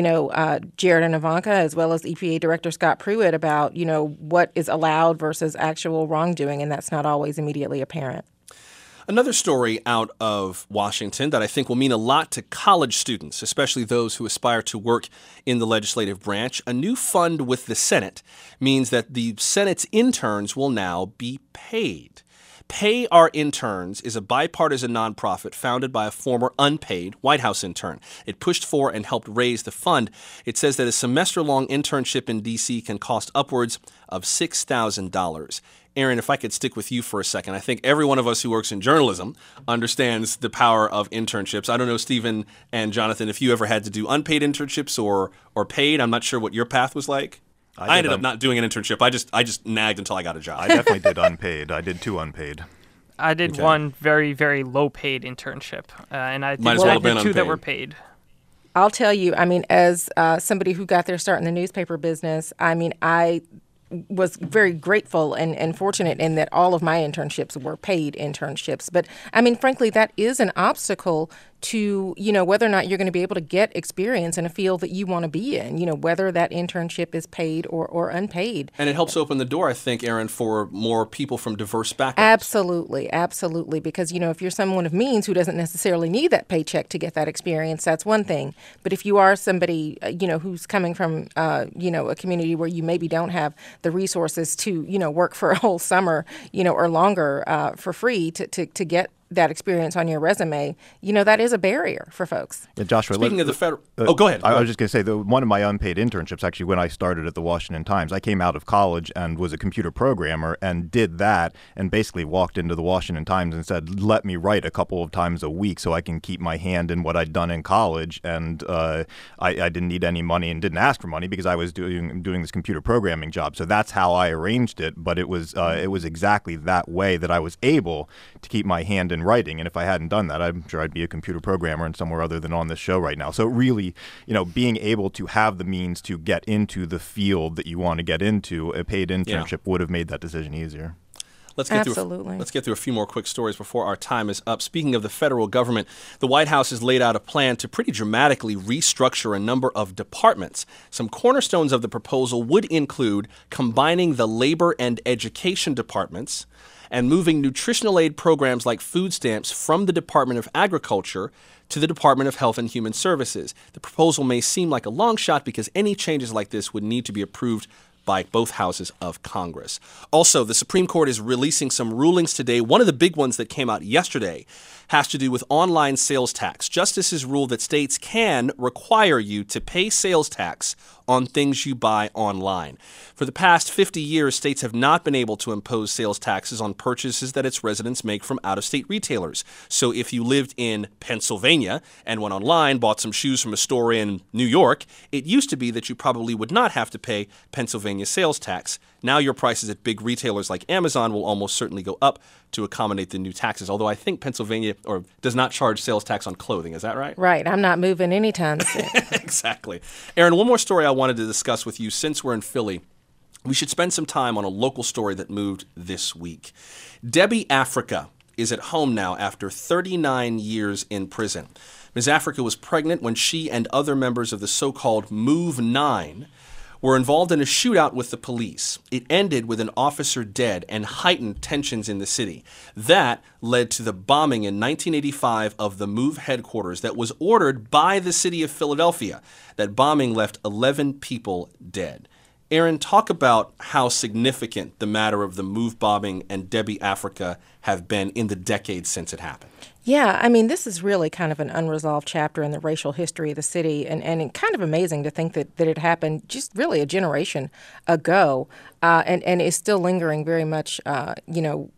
Jared and Ivanka, as well as EPA Director Scott Pruitt, about, what is allowed versus actual wrongdoing, and that's not always immediately apparent. Another story out of Washington that I think will mean a lot to college students, especially those who aspire to work in the legislative branch. A new fund with the Senate means that the Senate's interns will now be paid. Pay Our Interns is a bipartisan nonprofit founded by a former unpaid White House intern. It pushed for and helped raise the fund. It says that a semester-long internship in D.C. can cost upwards of $6,000. Aaron, if I could stick with you for a second, I think every one of us who works in journalism understands the power of internships. I don't know, Stephen and Jonathan, if you ever had to do unpaid internships or paid. I'm not sure what your path was like. I ended up not doing an internship. I just nagged until I got a job. I definitely did unpaid. I did 2 unpaid. I did one very, very low-paid internship, and I did Might as well have been 2 unpaid. that were paid. I'll tell you, as somebody who got their start in the newspaper business, I was very grateful and fortunate in that all of my internships were paid internships. But, frankly, that is an obstacle to, whether or not you're going to be able to get experience in a field that you want to be in, whether that internship is paid or unpaid. And it helps open the door, I think, Aaron, for more people from diverse backgrounds. Absolutely. Because, if you're someone of means who doesn't necessarily need that paycheck to get that experience, that's one thing. But if you are somebody, who's coming from, a community where you maybe don't have the resources to, work for a whole summer, or longer for free to get that experience on your resume, that is a barrier for folks. Yeah, Joshua, speaking of the federal... go ahead. I was just going to say, one of my unpaid internships, actually, when I started at the Washington Times, I came out of college and was a computer programmer and did that and basically walked into the Washington Times and said, let me write a couple of times a week so I can keep my hand in what I'd done in college. And I didn't need any money and didn't ask for money because I was doing this computer programming job. So that's how I arranged it. But it was exactly that way that I was able to keep my hand in writing. And if I hadn't done that, I'm sure I'd be a computer programmer and somewhere other than on this show right now. So really, being able to have the means to get into the field that you want to get into, a paid internship would have made that decision easier. Let's get through a few more quick stories before our time is up. Speaking of the federal government, the White House has laid out a plan to pretty dramatically restructure a number of departments. Some cornerstones of the proposal would include combining the labor and education departments and moving nutritional aid programs like food stamps from the Department of Agriculture to the Department of Health and Human Services. The proposal may seem like a long shot because any changes like this would need to be approved by both houses of Congress. Also, the Supreme Court is releasing some rulings today. One of the big ones that came out yesterday has to do with online sales tax. Justices ruled that states can require you to pay sales tax on things you buy online. For the past 50 years, states have not been able to impose sales taxes on purchases that its residents make from out-of-state retailers. So if you lived in Pennsylvania and went online, bought some shoes from a store in New York, it used to be that you probably would not have to pay Pennsylvania sales tax. Now your prices at big retailers like Amazon will almost certainly go up to accommodate the new taxes, although I think Pennsylvania does not charge sales tax on clothing. Is that right? Right. I'm not moving anytime soon. Exactly. Aaron, one more story I wanted to discuss with you. Since we're in Philly, we should spend some time on a local story that moved this week. Debbie Africa is at home now after 39 years in prison. Ms. Africa was pregnant when she and other members of the so-called Move 9 were involved in a shootout with the police. It ended with an officer dead and heightened tensions in the city. That led to the bombing in 1985 of the Move headquarters that was ordered by the city of Philadelphia. That bombing left 11 people dead. Aaron, talk about how significant the matter of the Move bombing and Debbie Africa have been in the decades since it happened. Yeah, this is really kind of an unresolved chapter in the racial history of the city, and kind of amazing to think that it happened just really a generation ago, and is still lingering very much,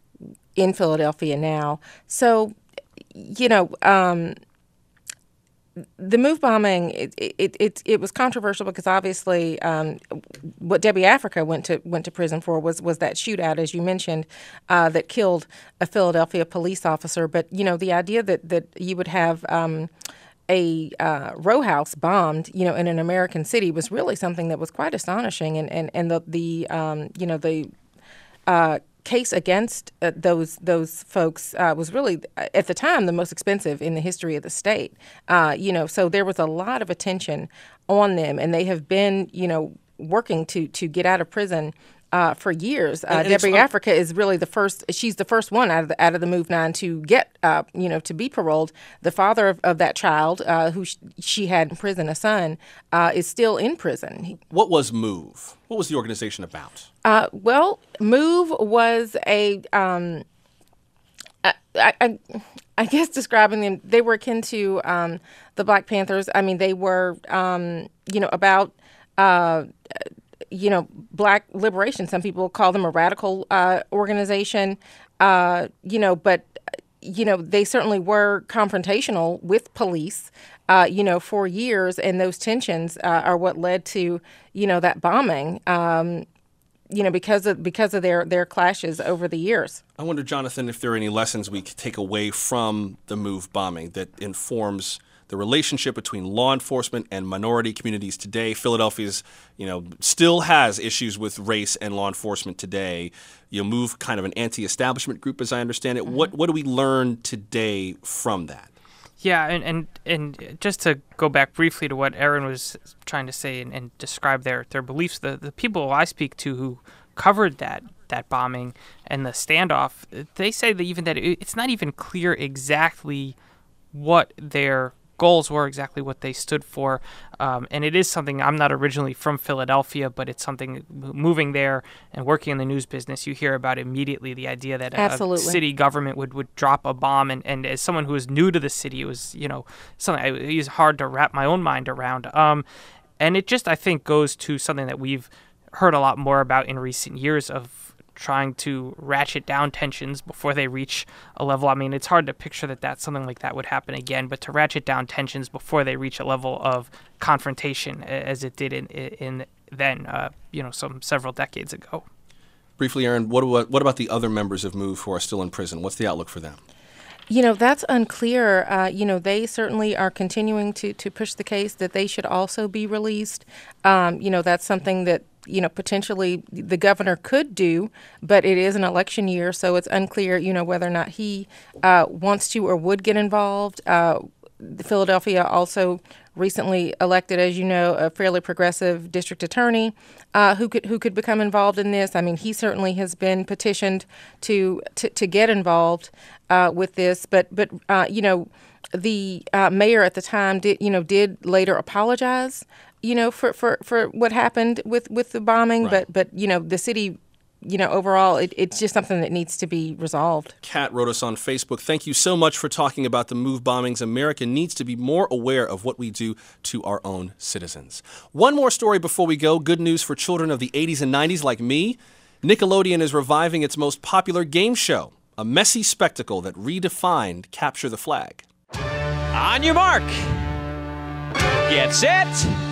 in Philadelphia now. So, the MOVE bombing, it was controversial because obviously what Debbie Africa went to prison for was that shootout, as you mentioned, that killed a Philadelphia police officer. But the idea that you would have a row house bombed, in an American city was really something that was quite astonishing, and the case against those folks was really, at the time, the most expensive in the history of the state. So there was a lot of attention on them, and they have been, working to get out of prison for years. Debbie Africa is really the first. She's the first one out of the MOVE 9 to get, to be paroled. The father of that child, who she had in prison, a son, is still in prison. What was MOVE? What was the organization about? Well, MOVE was I guess describing them, they were akin to the Black Panthers. I mean, they were, about Black liberation. Some people call them a radical organization, but they certainly were confrontational with police, for years. And those tensions are what led to, that bombing, because of their clashes over the years. I wonder, Jonathan, if there are any lessons we could take away from the MOVE bombing that informs the relationship between law enforcement and minority communities today. Philadelphia's, still has issues with race and law enforcement today. MOVE kind of an anti-establishment group, as I understand it. Mm-hmm. What do we learn today from that? Yeah, and just to go back briefly to what Aaron was trying to say and describe their beliefs, the people I speak to who covered that bombing and the standoff, they say that it's not even clear exactly what their goals were, exactly what they stood for. And it is something, I'm not originally from Philadelphia, but it's something, moving there and working in the news business, you hear about immediately the idea that a city government would drop a bomb. And as someone who was new to the city, it was, something it was hard to wrap my own mind around. And it just, I think, goes to something that we've heard a lot more about in recent years of trying to ratchet down tensions before they reach a level. I mean, it's hard to picture that something like that would happen again, but to ratchet down tensions before they reach a level of confrontation as it did in several decades ago. Briefly, Aaron, what about the other members of MOVE who are still in prison? What's the outlook for them? That's unclear. They certainly are continuing to push the case that they should also be released. That's something that potentially the governor could do, but it is an election year, so it's unclear, whether or not he wants to or would get involved. Philadelphia also recently elected, as you know, a fairly progressive district attorney who could become involved in this. I mean, he certainly has been petitioned to get involved with this, but the mayor at the time did later apologize, for what happened with the bombing, right. but the city, overall, it's just something that needs to be resolved. Kat wrote us on Facebook. Thank you so much for talking about the MOVE bombings. America needs to be more aware of what we do to our own citizens. One more story before we go. Good news for children of the 80s and 90s like me. Nickelodeon is reviving its most popular game show, a messy spectacle that redefined Capture the Flag. On your mark. Get set.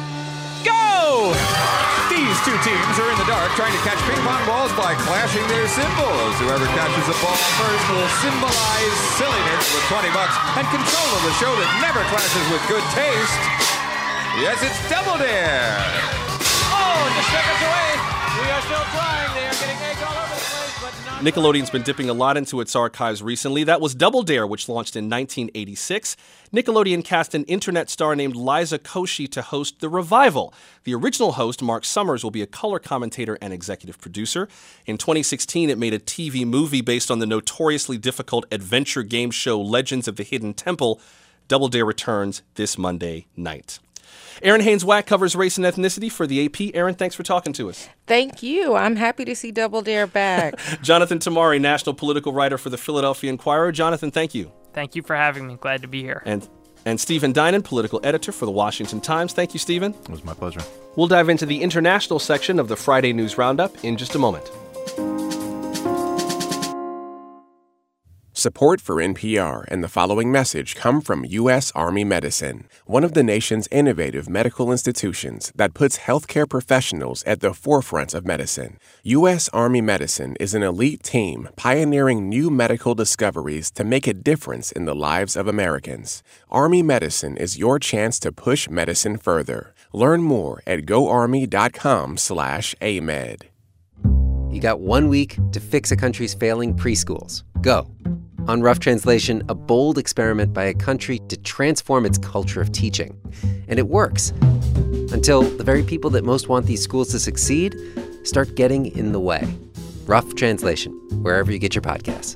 Go! These two teams are in the dark trying to catch ping pong balls by clashing their symbols. Whoever catches the ball first will symbolize silliness with $20 and control of the show that never clashes with good taste. Yes, it's Double Dare. Oh, just seconds away. We are still trying. They are getting eggs all over the place, but not... Nickelodeon's been dipping a lot into its archives recently. That was Double Dare, which launched in 1986. Nickelodeon cast an internet star named Liza Koshy to host the revival. The original host, Mark Summers, will be a color commentator and executive producer. In 2016, it made a TV movie based on the notoriously difficult adventure game show Legends of the Hidden Temple. Double Dare returns this Monday night. Aaron Haynes-Wack covers race and ethnicity for the AP. Aaron, thanks for talking to us. Thank you. I'm happy to see Double Dare back. Jonathan Tamari, national political writer for the Philadelphia Inquirer. Jonathan, thank you. Thank you for having me. Glad to be here. And Stephen Dinan, political editor for the Washington Times. Thank you, Stephen. It was my pleasure. We'll dive into the international section of the Friday News Roundup in just a moment. Support for NPR and the following message come from U.S. Army Medicine, one of the nation's innovative medical institutions that puts healthcare professionals at the forefront of medicine. U.S. Army Medicine is an elite team pioneering new medical discoveries to make a difference in the lives of Americans. Army Medicine is your chance to push medicine further. Learn more at goarmy.com/amed. You got 1 week to fix a country's failing preschools. Go. On Rough Translation, a bold experiment by a country to transform its culture of teaching. And it works. Until the very people that most want these schools to succeed start getting in the way. Rough Translation, wherever you get your podcasts.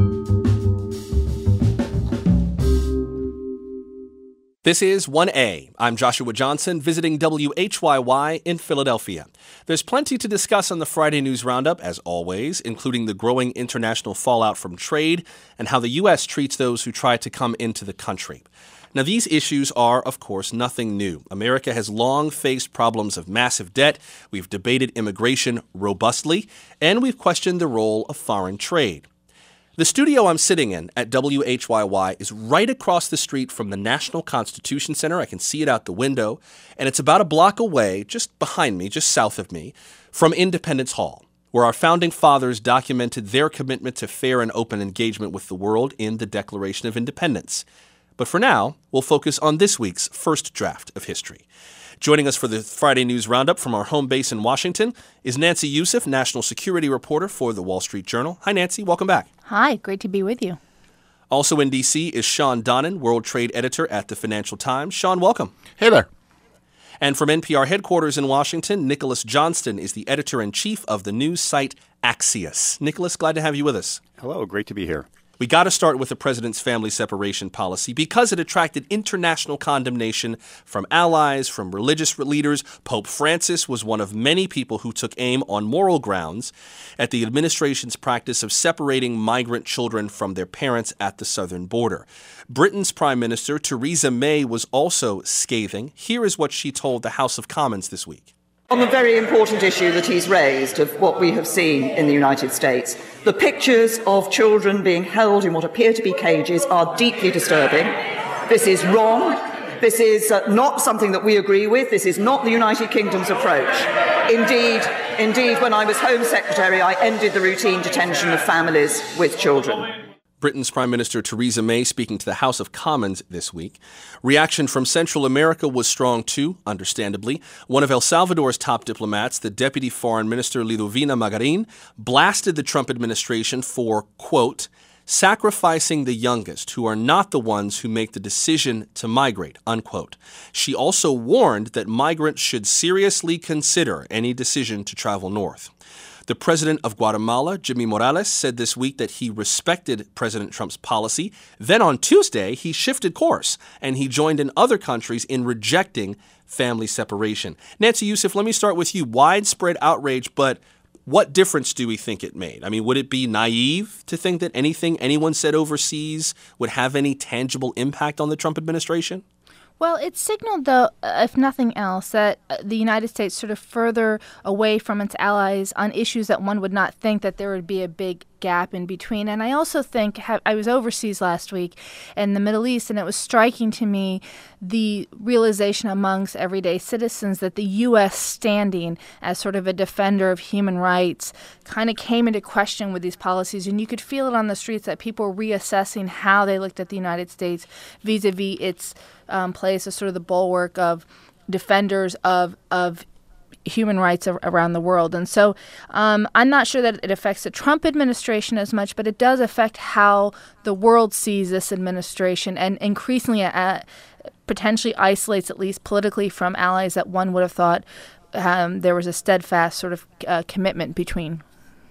This is 1A. I'm Joshua Johnson, visiting WHYY in Philadelphia. There's plenty to discuss on the Friday News Roundup, as always, including the growing international fallout from trade and how the U.S. treats those who try to come into the country. Now, these issues are, of course, nothing new. America has long faced problems of massive debt. We've debated immigration robustly, and we've questioned the role of foreign trade. The studio I'm sitting in at WHYY is right across the street from the National Constitution Center. I can see it out the window. And it's about a block away, just behind me, just south of me, from Independence Hall, where our founding fathers documented their commitment to fair and open engagement with the world in the Declaration of Independence. But for now, we'll focus on this week's first draft of history. Joining us for the Friday News Roundup from our home base in Washington is Nancy Youssef, national security reporter for The Wall Street Journal. Hi, Nancy. Welcome back. Hi. Great to be with you. Also in D.C. is Sean Donnan, world trade editor at the Financial Times. Sean, welcome. Hey there. And from NPR headquarters in Washington, Nicholas Johnston is the editor-in-chief of the news site Axios. Nicholas, glad to have you with us. Hello. Great to be here. We got to start with the president's family separation policy because it attracted international condemnation from allies, from religious leaders. Pope Francis was one of many people who took aim on moral grounds at the administration's practice of separating migrant children from their parents at the southern border. Britain's Prime Minister, Theresa May, was also scathing. Here is what she told the House of Commons this week. On the very important issue that he's raised of what we have seen in the United States, the pictures of children being held in what appear to be cages are deeply disturbing. This is wrong. This is not something that we agree with. This is not the United Kingdom's approach. Indeed, when I was Home Secretary, I ended the routine detention of families with children. Britain's Prime Minister Theresa May speaking to the House of Commons this week. Reaction from Central America was strong too, understandably. One of El Salvador's top diplomats, the Deputy Foreign Minister Lidovina Magarin, blasted the Trump administration for, quote, sacrificing the youngest, who are not the ones who make the decision to migrate, unquote. She also warned that migrants should seriously consider any decision to travel north. The president of Guatemala, Jimmy Morales, said this week that he respected President Trump's policy. Then on Tuesday, he shifted course, and he joined in other countries in rejecting family separation. Nancy Youssef, let me start with you. Widespread outrage, but what difference do we think it made? I mean, would it be naive to think that anything anyone said overseas would have any tangible impact on the Trump administration? Well, it signaled, though, if nothing else, that the United States sort of further away from its allies on issues that one would not think that there would be a big gap in between. And I also think, I was overseas last week in the Middle East, and it was striking to me the realization amongst everyday citizens that the U.S. standing as sort of a defender of human rights kind of came into question with these policies. And you could feel it on the streets that people were reassessing how they looked at the United States vis-a-vis its place as sort of the bulwark of defenders of human rights around the world. And so I'm not sure that it affects the Trump administration as much, but it does affect how the world sees this administration, and increasingly potentially isolates, at least politically, from allies that one would have thought there was a steadfast sort of commitment between.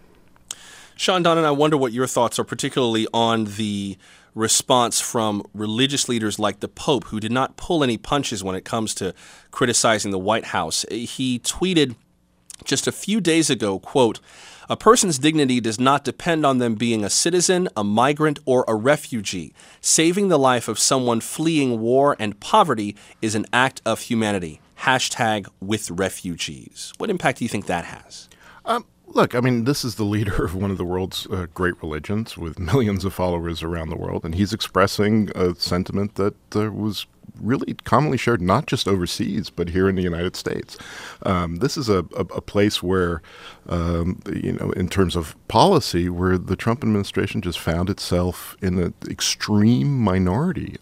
Sean Donnan, I wonder what your thoughts are, particularly on the response from religious leaders like the Pope, who did not pull any punches when it comes to criticizing the White House. He tweeted just a few days ago, quote, "A person's dignity does not depend on them being a citizen, a migrant, or a refugee. Saving the life of someone fleeing war and poverty is an act of humanity. #WithRefugees." What impact do you think that has? Look, I mean, this is the leader of one of the world's great religions with millions of followers around the world, and he's expressing a sentiment that was really commonly shared not just overseas, but here in the United States. This is a place where, in terms of policy, where the Trump administration just found itself in an extreme minority,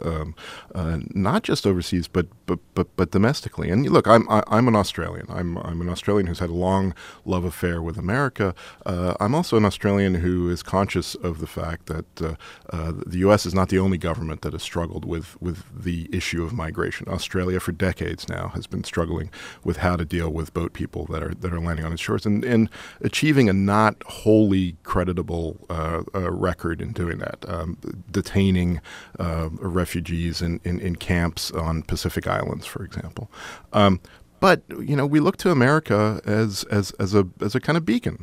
not just overseas, but domestically. And look, I'm an Australian. I'm an Australian who's had a long love affair with America. I'm also an Australian who is conscious of the fact that the U.S. is not the only government that has struggled with the issue of migration. Australia, for decades now, has been struggling with how to deal with boat people that are landing on its shores, and achieving a not wholly creditable record in doing that, detaining refugees in camps on Pacific Islands, for example. But we look to America as a kind of beacon,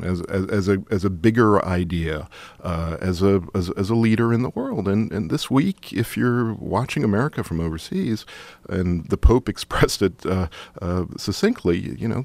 as a bigger idea, as a leader in the world. And this week, if you're watching America from overseas, and the Pope expressed it succinctly,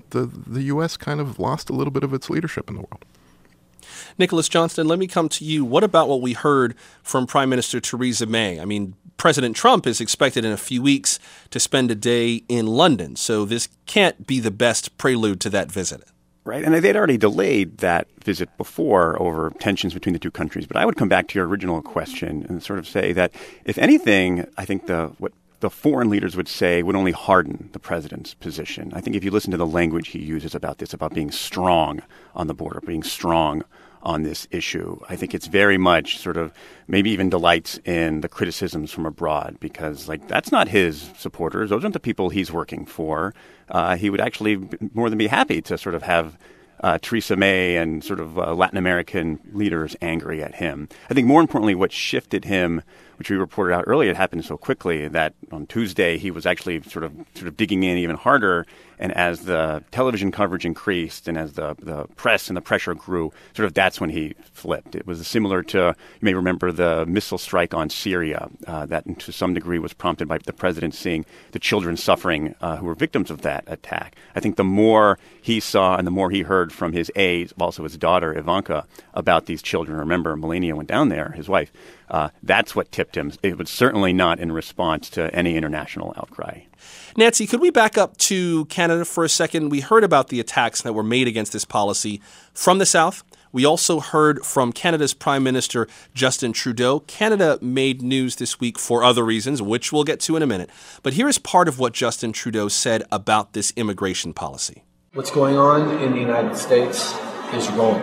the U.S. kind of lost a little bit of its leadership in the world. Nicholas Johnston, let me come to you. What about what we heard from Prime Minister Theresa May? I mean, President Trump is expected in a few weeks to spend a day in London, so this can't be the best prelude to that visit. Right, and they'd already delayed that visit before over tensions between the two countries. But I would come back to your original question and sort of say that, if anything, I think what the foreign leaders would say would only harden the president's position. I think if you listen to the language he uses about this, about being strong on the border, being strong on this issue, I think it's very much sort of maybe even delights in the criticisms from abroad, because that's not his supporters. Those aren't the people he's working for. He would actually more than be happy to sort of have Theresa May and sort of Latin American leaders angry at him. I think more importantly, what shifted him, which we reported out earlier, it happened so quickly that on Tuesday he was actually sort of digging in even harder. And as the television coverage increased and as the press and the pressure grew, sort of that's when he flipped. It was similar to, you may remember, the missile strike on Syria that to some degree was prompted by the president seeing the children suffering who were victims of that attack. I think the more he saw and the more he heard from his aides, also his daughter Ivanka, about these children. Remember, Melania went down there, his wife. That's what tipped him. It was certainly not in response to any international outcry. Nancy, could we back up to Canada for a second? We heard about the attacks that were made against this policy from the South. We also heard from Canada's Prime Minister, Justin Trudeau. Canada made news this week for other reasons, which we'll get to in a minute. But here is part of what Justin Trudeau said about this immigration policy. What's going on in the United States is wrong.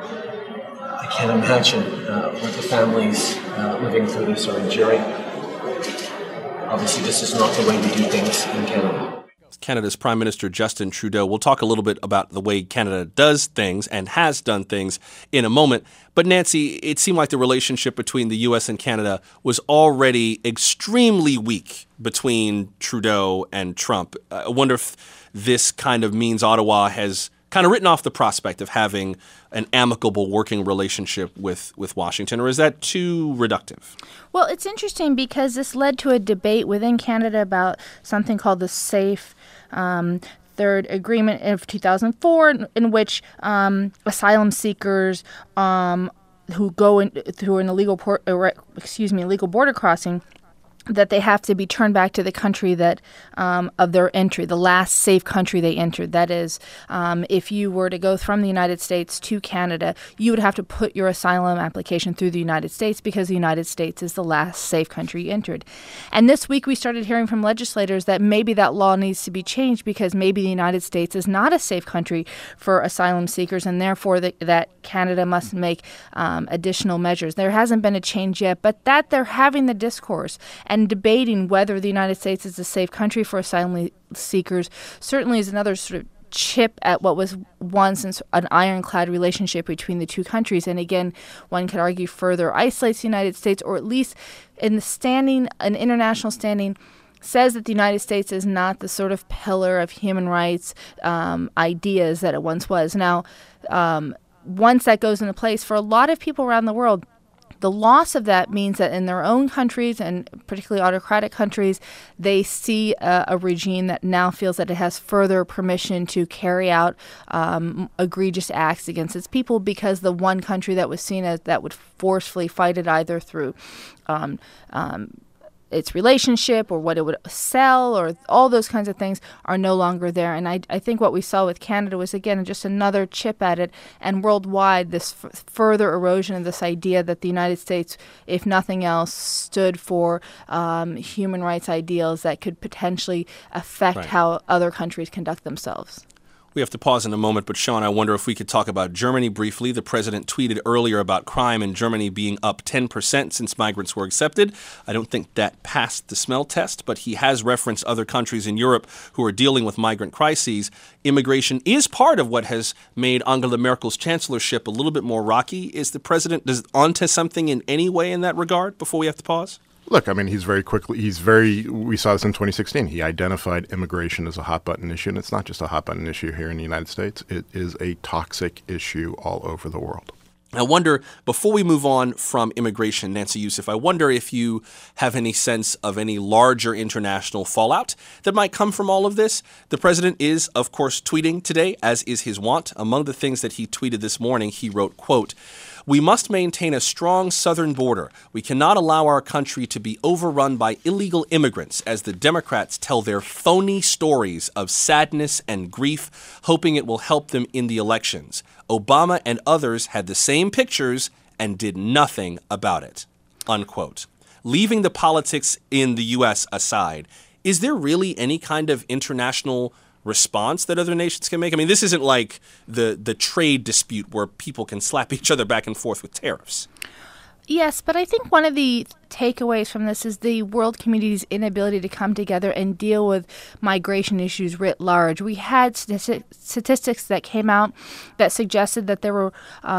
I can't imagine what the families living through this are enduring. Obviously, this is not the way we do things in Canada. Canada's Prime Minister Justin Trudeau. We'll talk a little bit about the way Canada does things and has done things in a moment. But Nancy, it seemed like the relationship between the U.S. and Canada was already extremely weak between Trudeau and Trump. I wonder if this kind of means Ottawa has kind of written off the prospect of having an amicable working relationship with Washington, or is that too reductive? Well, it's interesting because this led to a debate within Canada about something called the SAFE Third Agreement of 2004, in which asylum seekers who are in illegal border crossing, that they have to be turned back to the country that of their entry, the last safe country they entered. That is, if you were to go from the United States to Canada, you would have to put your asylum application through the United States because the United States is the last safe country you entered. And this week we started hearing from legislators that maybe that law needs to be changed because maybe the United States is not a safe country for asylum seekers, and therefore that Canada must make additional measures. There hasn't been a change yet, but that they're having the discourse and debating whether the United States is a safe country for asylum seekers certainly is another sort of chip at what was once an ironclad relationship between the two countries. And again, one could argue further isolates the United States, or at least in the standing, an international standing, says that the United States is not the sort of pillar of human rights ideas that it once was. Now, once that goes into place, for a lot of people around the world, the loss of that means that in their own countries, and particularly autocratic countries, they see a regime that now feels that it has further permission to carry out egregious acts against its people, because the one country that was seen as that would forcefully fight it either through its relationship or what it would sell or all those kinds of things are no longer there. And I think what we saw with Canada was, again, just another chip at it. And worldwide, this further erosion of this idea that the United States, if nothing else, stood for human rights ideals that could potentially affect how other countries conduct themselves. We have to pause in a moment, but Sean, I wonder if we could talk about Germany briefly. The president tweeted earlier about crime in Germany being up 10% since migrants were accepted. I don't think that passed the smell test, but he has referenced other countries in Europe who are dealing with migrant crises. Immigration is part of what has made Angela Merkel's chancellorship a little bit more rocky. Is the president onto something in any way in that regard before we have to pause? Look, I mean, we saw this in 2016. He identified immigration as a hot button issue, and it's not just a hot button issue here in the United States. It is a toxic issue all over the world. I wonder, before we move on from immigration, Nancy Youssef, I wonder if you have any sense of any larger international fallout that might come from all of this. The president is, of course, tweeting today, as is his wont. Among the things that he tweeted this morning, he wrote, quote, "We must maintain a strong southern border. We cannot allow our country to be overrun by illegal immigrants as the Democrats tell their phony stories of sadness and grief, hoping it will help them in the elections. Obama and others had the same pictures and did nothing about it." Unquote. Leaving the politics in the U.S. aside, is there really any kind of international response that other nations can make? I mean, this isn't like the trade dispute where people can slap each other back and forth with tariffs. Yes, but I think one of the takeaways from this is the world community's inability to come together and deal with migration issues writ large. We had statistics that came out that suggested that there were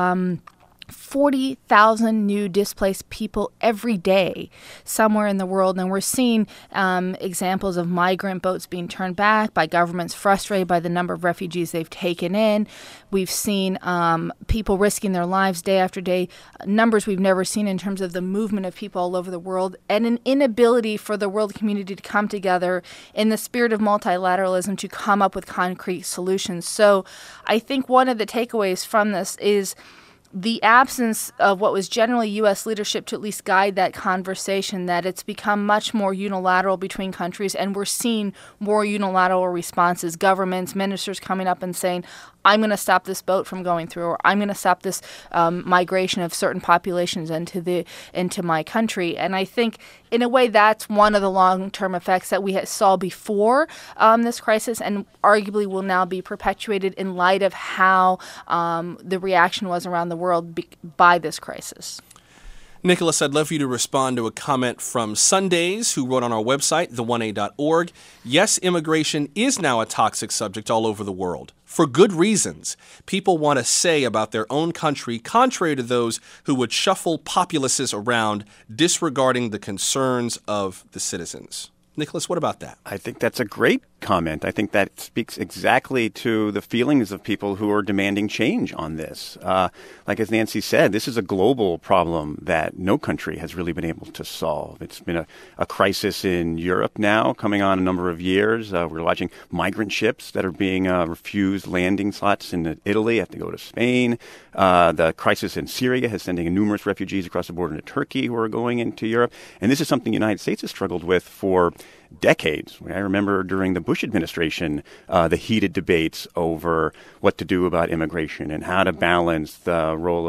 40,000 new displaced people every day somewhere in the world. And we're seeing examples of migrant boats being turned back by governments frustrated by the number of refugees they've taken in. We've seen people risking their lives day after day, numbers we've never seen in terms of the movement of people all over the world, and an inability for the world community to come together in the spirit of multilateralism to come up with concrete solutions. So I think one of the takeaways from this is the absence of what was generally U.S. leadership to at least guide that conversation, that it's become much more unilateral between countries, and we're seeing more unilateral responses, governments, ministers coming up and saying, I'm going to stop this boat from going through, or I'm going to stop this migration of certain populations into my country. And I think, in a way, that's one of the long-term effects that we saw before this crisis, and arguably will now be perpetuated in light of how the reaction was around the world by this crisis. Nicholas, I'd love for you to respond to a comment from Sundays, who wrote on our website, the1a.org. Yes, immigration is now a toxic subject all over the world. For good reasons. People want to say about their own country, contrary to those who would shuffle populaces around, disregarding the concerns of the citizens. Nicholas, what about that? I think that's a great comment. I think that speaks exactly to the feelings of people who are demanding change on this. Like as Nancy said, this is a global problem that no country has really been able to solve. It's been a crisis in Europe now, coming on a number of years. We're watching migrant ships that are being refused landing slots in Italy, have to go to Spain. The crisis in Syria is sending numerous refugees across the border to Turkey who are going into Europe. And this is something the United States has struggled with for decades. I remember during the Bush administration, the heated debates over what to do about immigration and how to balance the role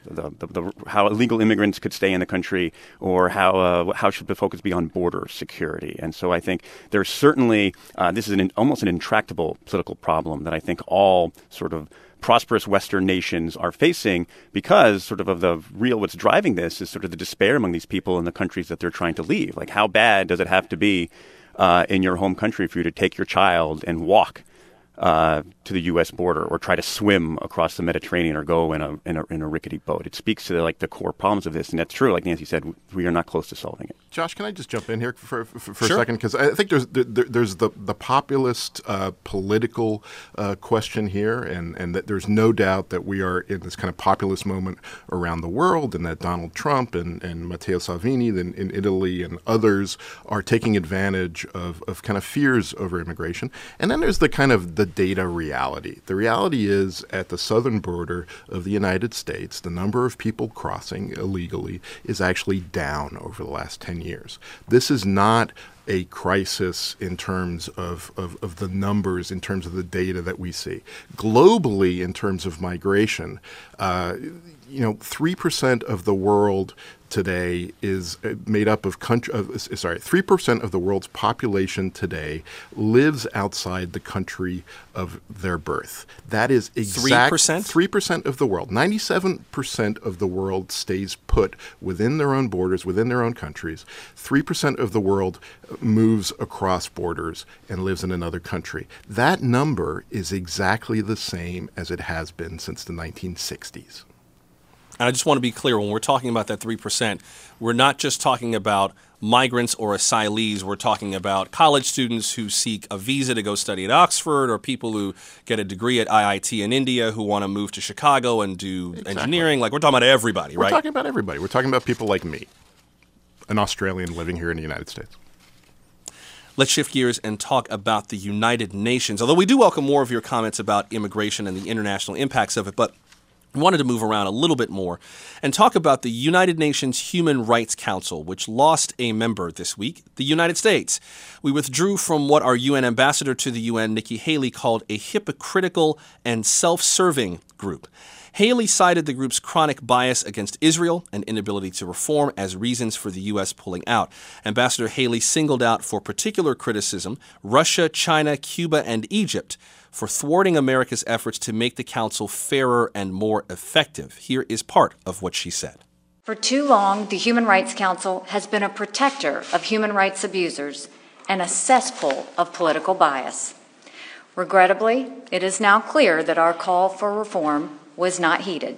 of how illegal immigrants could stay in the country, or how should the focus be on border security. And so I think there's certainly this is almost an intractable political problem that I think all sort of prosperous Western nations are facing, because sort of the real what's driving this is sort of the despair among these people in the countries that they're trying to leave. Like, how bad does it have to be in your home country for you to take your child and walk to the U.S. border or try to swim across the Mediterranean or go in a rickety boat. It speaks to the core problems of this, and that's true. Like Nancy said, we are not close to solving it. Josh, can I just jump in here for a Sure. second? Because I think there's the populist political question here, and that there's no doubt that we are in this kind of populist moment around the world, and that Donald Trump and Matteo Salvini in Italy and others are taking advantage of kind of fears over immigration. And then there's the kind of the data reality. The reality is at the southern border of the United States, the number of people crossing illegally is actually down over the last 10 years. This is not a crisis in terms of the numbers, in terms of the data that we see. Globally, in terms of migration, 3% of the world today is made up of 3% of the world's population today lives outside the country of their birth. That is 3% of the world. 97% of the world stays put within their own borders, within their own countries. 3% of the world moves across borders and lives in another country. That number is exactly the same as it has been since the 1960s. And I just want to be clear, when we're talking about that 3%, we're not just talking about migrants or asylees. We're talking about college students who seek a visa to go study at Oxford, or people who get a degree at IIT in India who want to move to Chicago and do engineering. Like, we're talking about everybody, right? We're talking about everybody. We're talking about people like me, an Australian living here in the United States. Let's shift gears and talk about the United Nations. Although we do welcome more of your comments about immigration and the international impacts of it, but I wanted to move around a little bit more and talk about the United Nations Human Rights Council, which lost a member this week, the United States. We withdrew from what our UN ambassador to the UN, Nikki Haley, called a hypocritical and self-serving group. Haley cited the group's chronic bias against Israel and inability to reform as reasons for the U.S. pulling out. Ambassador Haley singled out for particular criticism Russia, China, Cuba, and Egypt for thwarting America's efforts to make the council fairer and more effective. Here is part of what she said. For too long, the Human Rights Council has been a protector of human rights abusers and a cesspool of political bias. Regrettably, it is now clear that our call for reform was not heeded.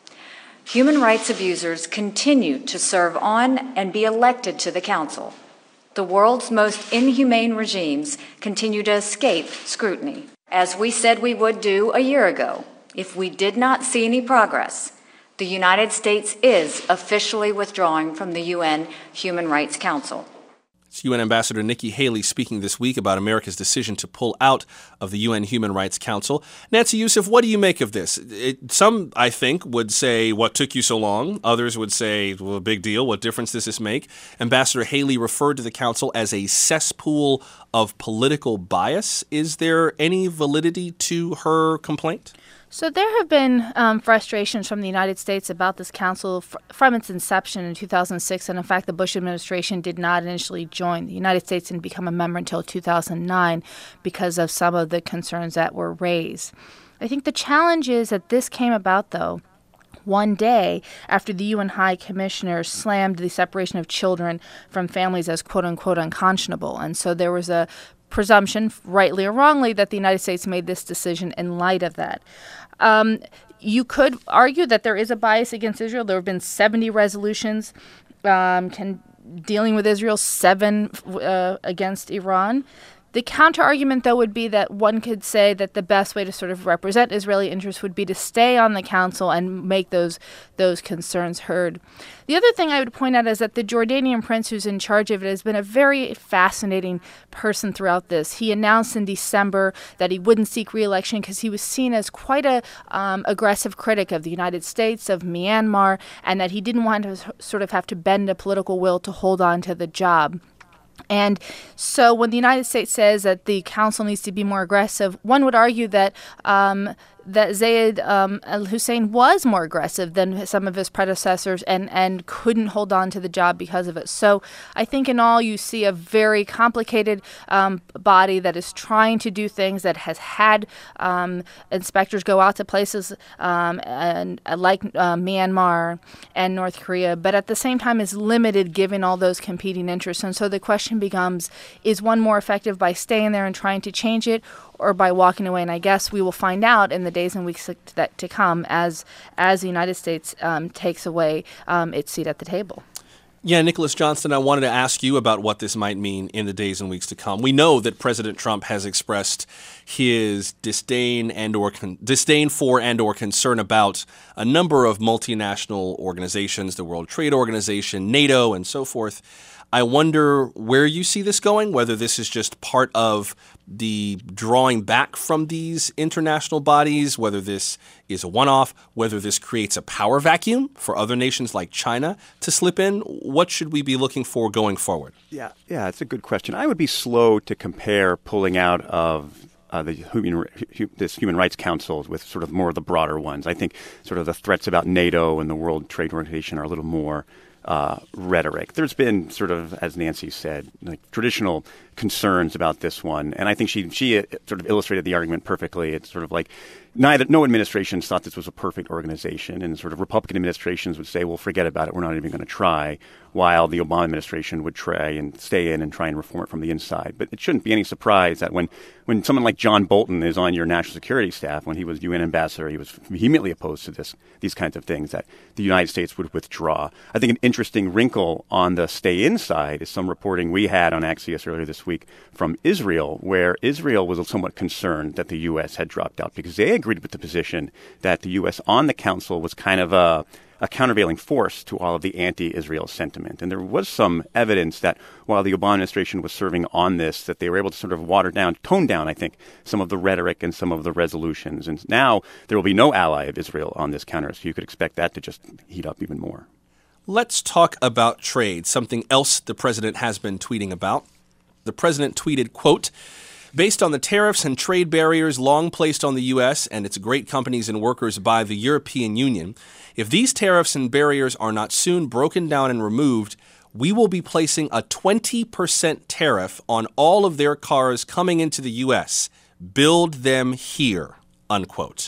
Human rights abusers continue to serve on and be elected to the council. The world's most inhumane regimes continue to escape scrutiny. As we said we would do a year ago, if we did not see any progress, the United States is officially withdrawing from the UN Human Rights Council. It's UN Ambassador Nikki Haley speaking this week about America's decision to pull out of the UN Human Rights Council. Nancy Youssef, what do you make of this? Some, I think, would say, what took you so long? Others would say, well, big deal. What difference does this make? Ambassador Haley referred to the council as a cesspool of political bias. Is there any validity to her complaint? So there have been frustrations from the United States about this council from its inception in 2006. And in fact, the Bush administration did not initially join. The United States didn't become a member until 2009 because of some of the concerns that were raised. I think the challenge is that this came about, though, one day after the UN High Commissioner slammed the separation of children from families as quote-unquote unconscionable. And so there was a presumption, rightly or wrongly, that the United States made this decision in light of that. You could argue that there is a bias against Israel. There have been 70 resolutions dealing with Israel, 7 against Iran. The counter-argument, though, would be that one could say that the best way to sort of represent Israeli interests would be to stay on the council and make those concerns heard. The other thing I would point out is that the Jordanian prince who's in charge of it has been a very fascinating person throughout this. He announced in December that he wouldn't seek re-election because he was seen as quite a aggressive critic of the United States, of Myanmar, and that he didn't want to sort of have to bend a political will to hold on to the job. And so when the United States says that the council needs to be more aggressive, one would argue that Zayed al-Hussein was more aggressive than some of his predecessors and couldn't hold on to the job because of it. So I think in all you see a very complicated body that is trying to do things, that has had inspectors go out to places like Myanmar and North Korea, but at the same time is limited given all those competing interests. And so the question becomes, is one more effective by staying there and trying to change it, or by walking away. And I guess we will find out in the days and weeks to come as the United States takes away its seat at the table. Yeah, Nicholas Johnston, I wanted to ask you about what this might mean in the days and weeks to come. We know that President Trump has expressed his disdain for and/or concern about a number of multinational organizations, the World Trade Organization, NATO, and so forth. I wonder where you see this going, whether this is just part of the drawing back from these international bodies, whether this is a one-off, whether this creates a power vacuum for other nations like China to slip in. What should we be looking for going forward? Yeah, it's a good question. I would be slow to compare pulling out of this Human Rights Council with sort of more of the broader ones. I think sort of the threats about NATO and the World Trade Organization are a little more rhetoric. There's been sort of, as Nancy said, like traditional concerns about this one, and I think she sort of illustrated the argument perfectly. It's sort of like no administrations thought this was a perfect organization, and sort of Republican administrations would say, well, forget about it, we're not even going to try, while the Obama administration would try and stay in and try and reform it from the inside. But it shouldn't be any surprise that when someone like John Bolton is on your national security staff, when he was UN ambassador, he was vehemently opposed to these kinds of things, that the United States would withdraw. I think an interesting wrinkle on the stay in side is some reporting we had on Axios earlier this week from Israel, where Israel was somewhat concerned that the U.S. had dropped out because they agreed with the position that the U.S. on the council was kind of a countervailing force to all of the anti-Israel sentiment. And there was some evidence that while the Obama administration was serving on this, that they were able to sort of tone down, I think, some of the rhetoric and some of the resolutions. And now there will be no ally of Israel on this counter, so you could expect that to just heat up even more. Let's talk about trade, something else the president has been tweeting about. The president tweeted, quote, "Based on the tariffs and trade barriers long placed on the U.S. and its great companies and workers by the European Union, if these tariffs and barriers are not soon broken down and removed, we will be placing a 20% tariff on all of their cars coming into the U.S. Build them here," unquote.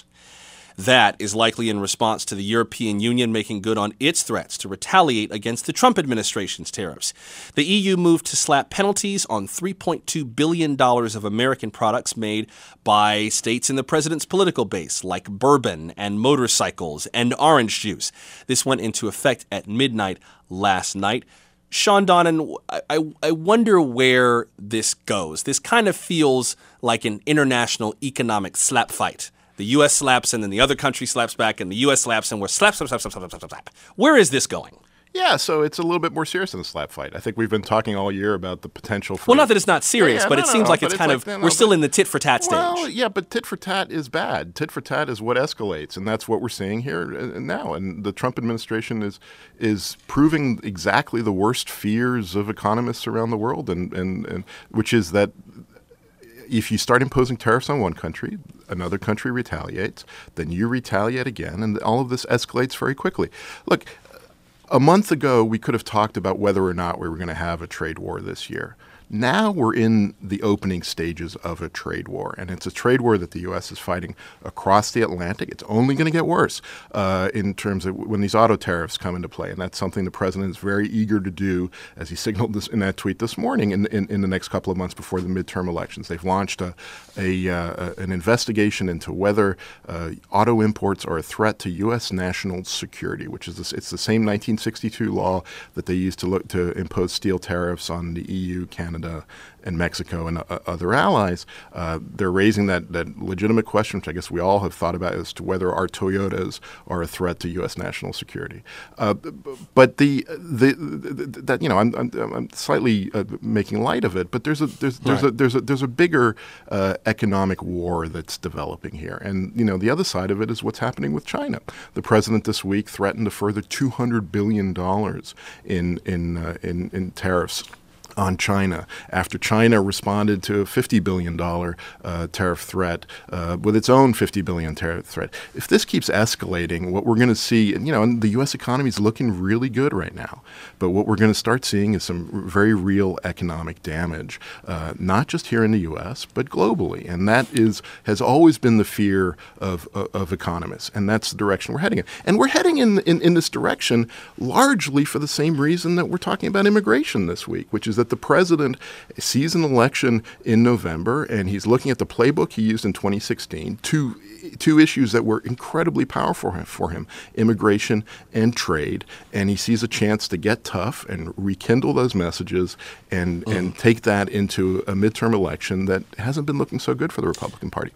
That is likely in response to the European Union making good on its threats to retaliate against the Trump administration's tariffs. The EU moved to slap penalties on $3.2 billion of American products made by states in the president's political base, like bourbon and motorcycles and orange juice. This went into effect at midnight last night. Sean Donnan, I wonder where this goes. This kind of feels like an international economic slap fight. The U.S. slaps, and then the other country slaps back, and the U.S. slaps, and we're slap. Where is this going? Yeah, so it's a little bit more serious than a slap fight. I think we've been talking all year about the potential for... Well, not that it's not serious, but it seems like it's kind of... We're still in the tit-for-tat stage. Well, yeah, but tit-for-tat is bad. Tit-for-tat is what escalates, and that's what we're seeing here now. And the Trump administration is proving exactly the worst fears of economists around the world, and which is that if you start imposing tariffs on one country, another country retaliates, then you retaliate again, and all of this escalates very quickly. Look, a month ago, we could have talked about whether or not we were going to have a trade war this year. Now we're in the opening stages of a trade war, and it's a trade war that the U.S. is fighting across the Atlantic. It's only going to get worse in terms of when these auto tariffs come into play, and that's something the president is very eager to do, as he signaled this in that tweet this morning, in the next couple of months before the midterm elections. They've launched an investigation into whether auto imports are a threat to U.S. national security, which is it's the same 1962 law that they used to impose steel tariffs on the EU, Canada, and Mexico and other allies. They're raising that legitimate question, which I guess we all have thought about, as to whether our Toyotas are a threat to U.S. national security. But that I'm slightly making light of it. But there's a bigger economic war that's developing here, and the other side of it is what's happening with China. The president this week threatened a further $200 billion in tariffs on China after China responded to a $50 billion tariff threat with its own $50 billion tariff threat. If this keeps escalating, what we're going to see, and the U.S. economy is looking really good right now, but what we're going to start seeing is some very real economic damage, not just here in the U.S., but globally. And that has always been the fear of economists, and that's the direction we're heading in. And we're heading in this direction largely for the same reason that we're talking about immigration this week, which is that that the president sees an election in November, and he's looking at the playbook he used in 2016, two issues that were incredibly powerful for him, immigration and trade, and he sees a chance to get tough and rekindle those messages and take that into a midterm election that hasn't been looking so good for the Republican Party.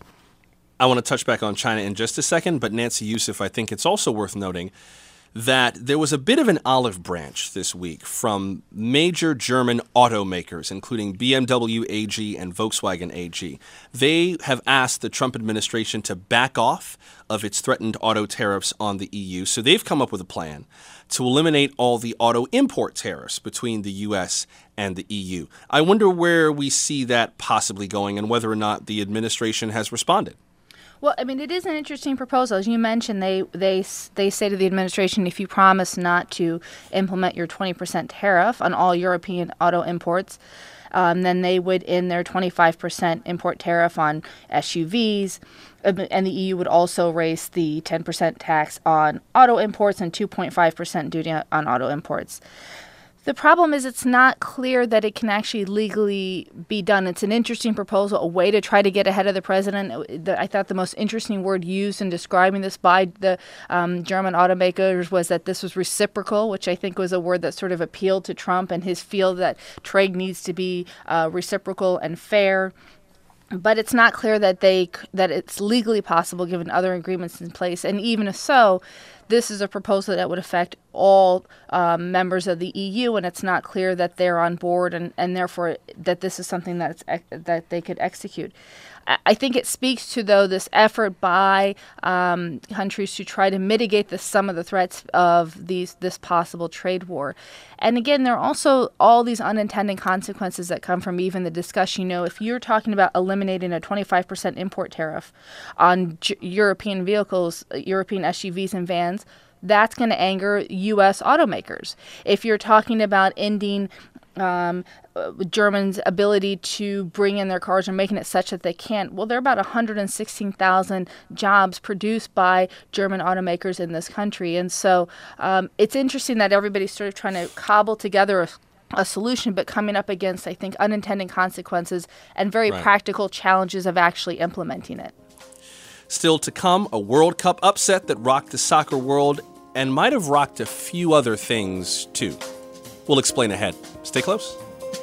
I want to touch back on China in just a second, but Nancy Youssef, I think it's also worth noting that there was a bit of an olive branch this week from major German automakers, including BMW AG and Volkswagen AG. They have asked the Trump administration to back off of its threatened auto tariffs on the EU. So they've come up with a plan to eliminate all the auto import tariffs between the U.S. and the EU. I wonder where we see that possibly going and whether or not the administration has responded. Well, I mean, it is an interesting proposal. As you mentioned, they say to the administration, if you promise not to implement your 20% tariff on all European auto imports, then they would end their 25% import tariff on SUVs, and the EU would also raise the 10% tax on auto imports and 2.5% duty on auto imports. The problem is it's not clear that it can actually legally be done. It's an interesting proposal, a way to try to get ahead of the president. I thought the most interesting word used in describing this by the German automakers was that this was reciprocal, which I think was a word that sort of appealed to Trump and his feel that trade needs to be reciprocal and fair. But it's not clear that it's legally possible given other agreements in place. And even if so, this is a proposal that would affect all members of the EU, and it's not clear that they're on board and therefore that this is something that they could execute. I think it speaks to, though, this effort by countries to try to mitigate some of the threats of this possible trade war. And again, there are also all these unintended consequences that come from even the discussion. If you're talking about eliminating a 25% import tariff on European vehicles, European SUVs and vans, that's going to anger U.S. automakers. If you're talking about ending Germans' ability to bring in their cars or making it such that they can't. Well, there are about 116,000 jobs produced by German automakers in this country. And so it's interesting that everybody's sort of trying to cobble together a solution, but coming up against, I think, unintended consequences and very practical challenges of actually implementing it. Still to come, a World Cup upset that rocked the soccer world and might have rocked a few other things, too. We'll explain ahead. Stay close.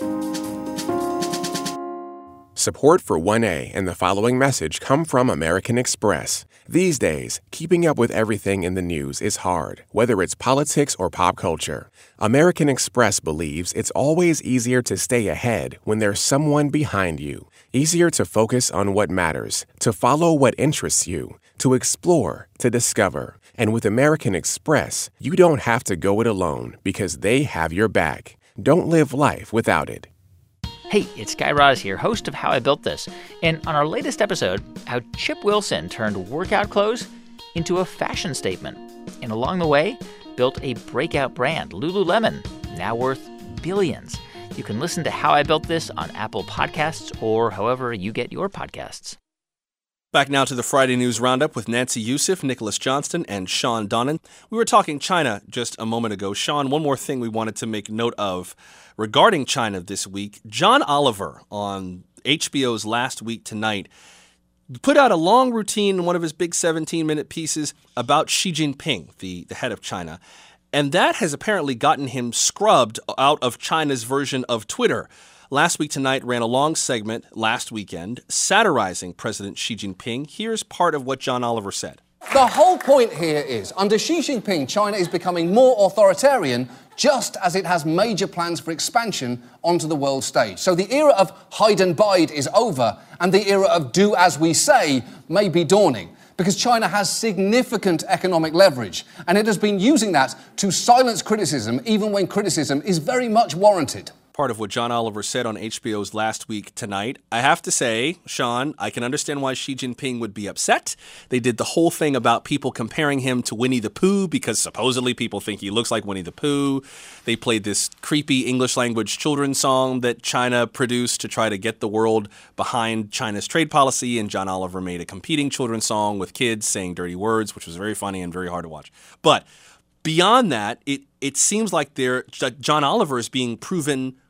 Support for 1A and the following message come from American Express. These days, keeping up with everything in the news is hard, whether it's politics or pop culture. American Express believes it's always easier to stay ahead when there's someone behind you. Easier to focus on what matters, to follow what interests you, to explore, to discover. And with American Express, you don't have to go it alone because they have your back. Don't live life without it. Hey, it's Guy Raz here, host of How I Built This. And on our latest episode, how Chip Wilson turned workout clothes into a fashion statement. And along the way, built a breakout brand, Lululemon, now worth billions. You can listen to How I Built This on Apple Podcasts or however you get your podcasts. Back now to the Friday News Roundup with Nancy Youssef, Nicholas Johnston, and Sean Donnan. We were talking China just a moment ago. Sean, one more thing we wanted to make note of regarding China this week. John Oliver on HBO's Last Week Tonight put out a long routine in one of his big 17-minute pieces about Xi Jinping, the head of China. And that has apparently gotten him scrubbed out of China's version of Twitter. Last Week Tonight ran a long segment last weekend satirizing President Xi Jinping. Here's part of what John Oliver said. The whole point here is, under Xi Jinping, China is becoming more authoritarian, just as it has major plans for expansion onto the world stage. So the era of hide and bide is over, and the era of do as we say may be dawning. Because China has significant economic leverage, and it has been using that to silence criticism, even when criticism is very much warranted. Part of what John Oliver said on HBO's Last Week Tonight. I have to say, Sean, I can understand why Xi Jinping would be upset. They did the whole thing about people comparing him to Winnie the Pooh because supposedly people think he looks like Winnie the Pooh. They played this creepy English language children's song that China produced to try to get the world behind China's trade policy, and John Oliver made a competing children's song with kids saying dirty words, which was very funny and very hard to watch. But beyond that, it seems like John Oliver is being proven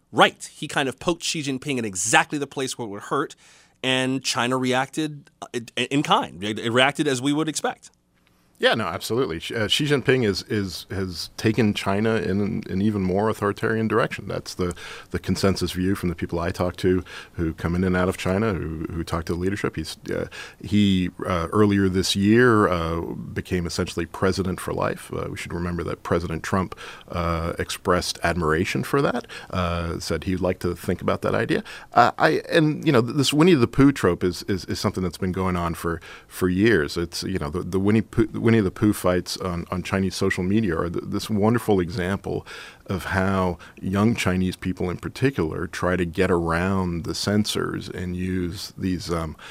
right. He kind of poked Xi Jinping in exactly the place where it would hurt, and China reacted in kind. It reacted as we would expect. Yeah, no, absolutely. Xi Jinping has taken China in an even more authoritarian direction. That's the consensus view from the people I talk to who come in and out of China, who talk to the leadership. He earlier this year became essentially president for life. We should remember that President Trump expressed admiration for that, said he'd like to think about that idea. This Winnie the Pooh trope is something that's been going on for years. It's the Winnie the Pooh fights on Chinese social media are this wonderful example of how young Chinese people in particular try to get around the censors and use these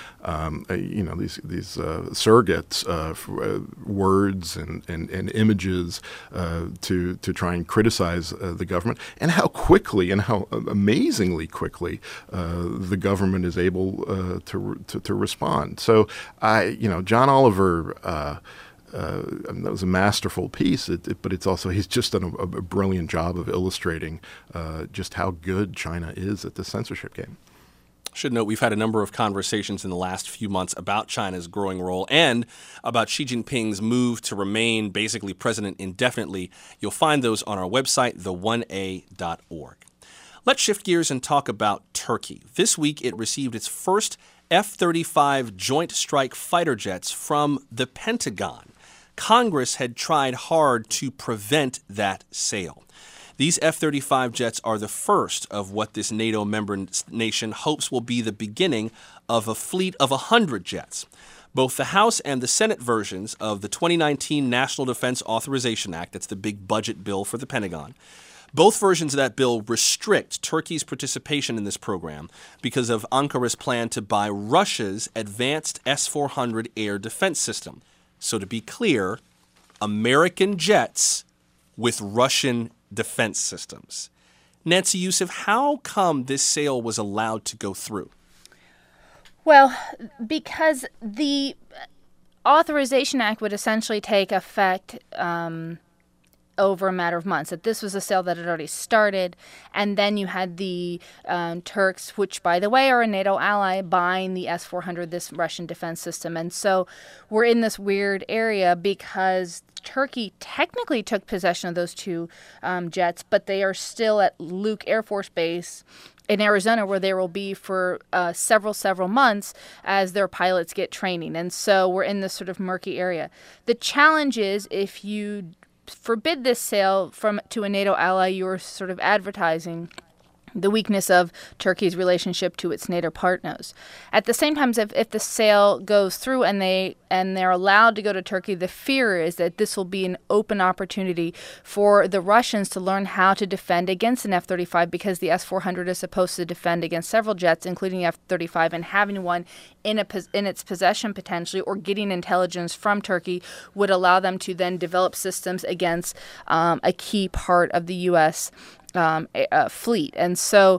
surrogates, words and images to try and criticize the government, and how quickly and how amazingly quickly the government is able to respond. So John Oliver. That was a masterful piece, but he's just done a brilliant job of illustrating just how good China is at the censorship game. Should note we've had a number of conversations in the last few months about China's growing role and about Xi Jinping's move to remain basically president indefinitely. You'll find those on our website, the1a.org. Let's shift gears and talk about Turkey. This week it received its first F-35 Joint Strike Fighter jets from the Pentagon. Congress had tried hard to prevent that sale. These F-35 jets are the first of what this NATO member nation hopes will be the beginning of a fleet of 100 jets. Both the House and the Senate versions of the 2019 National Defense Authorization Act, that's the big budget bill for the Pentagon, both versions of that bill restrict Turkey's participation in this program because of Ankara's plan to buy Russia's advanced S-400 air defense system. So to be clear, American jets with Russian defense systems. Nancy Youssef, how come this sale was allowed to go through? Well, because the Authorization Act would essentially take effect over a matter of months. That this was a sale that had already started, and then you had the Turks, which, by the way, are a NATO ally, buying the S-400, this Russian defense system. And so we're in this weird area because Turkey technically took possession of those two jets, but they are still at Luke Air Force Base in Arizona, where they will be for several months as their pilots get training. And so we're in this sort of murky area. The challenge is if you forbid this sale to a NATO ally, you're sort of advertising the weakness of Turkey's relationship to its NATO partners. At the same time, if the sale goes through and they're allowed to go to Turkey, the fear is that this will be an open opportunity for the Russians to learn how to defend against an F-35, because the S-400 is supposed to defend against several jets, including the F-35, and having one in its possession potentially, or getting intelligence from Turkey, would allow them to then develop systems against a key part of the U.S. Fleet. And so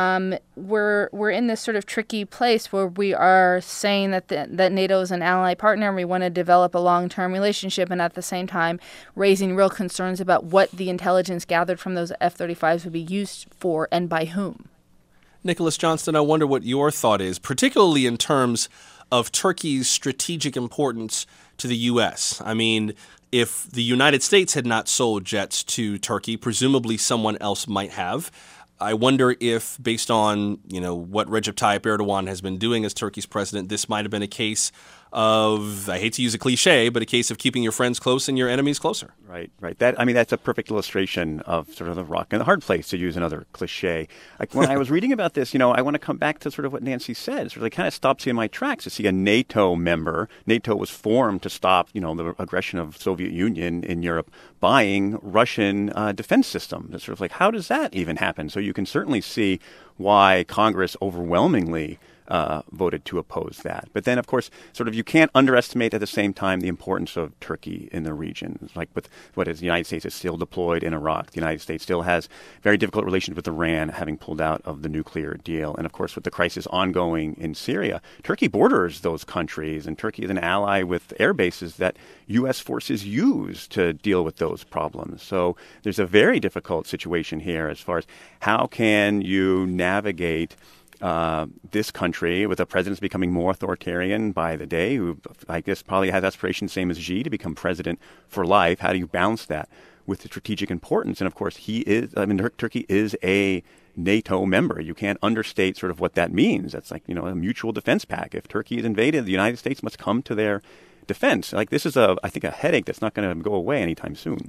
we're in this sort of tricky place where we are saying that NATO is an ally partner and we want to develop a long-term relationship, and at the same time raising real concerns about what the intelligence gathered from those F-35s would be used for and by whom. Nicholas Johnston, I wonder what your thought is, particularly in terms of Turkey's strategic importance to the U.S. I mean, if the United States had not sold jets to Turkey, presumably someone else might have. I wonder if, based on what Recep Tayyip Erdogan has been doing as Turkey's president, this might have been a case of, I hate to use a cliche, but a case of keeping your friends close and your enemies closer. Right. That's a perfect illustration of sort of the rock and the hard place, to use another cliche. When I was reading about this, I want to come back to sort of what Nancy said. Sort of kind of stops me in my tracks to see a NATO member. NATO was formed to stop, the aggression of Soviet Union in Europe, buying Russian defense systems. It's sort of like, how does that even happen? So you can certainly see why Congress overwhelmingly voted to oppose that. But then, of course, sort of you can't underestimate at the same time the importance of Turkey in the region. Like with the United States is still deployed in Iraq. The United States still has very difficult relations with Iran, having pulled out of the nuclear deal. And of course, with the crisis ongoing in Syria, Turkey borders those countries, and Turkey is an ally with air bases that U.S. forces use to deal with those problems. So there's a very difficult situation here as far as how can you navigate this country with a president becoming more authoritarian by the day, who I guess probably has aspirations same as Xi to become president for life. How do you balance that with the strategic importance? And of course, Turkey is a NATO member. You can't understate sort of what that means. That's like, a mutual defense pact. If Turkey is invaded, the United States must come to their defense. Like, this is I think a headache that's not going to go away anytime soon.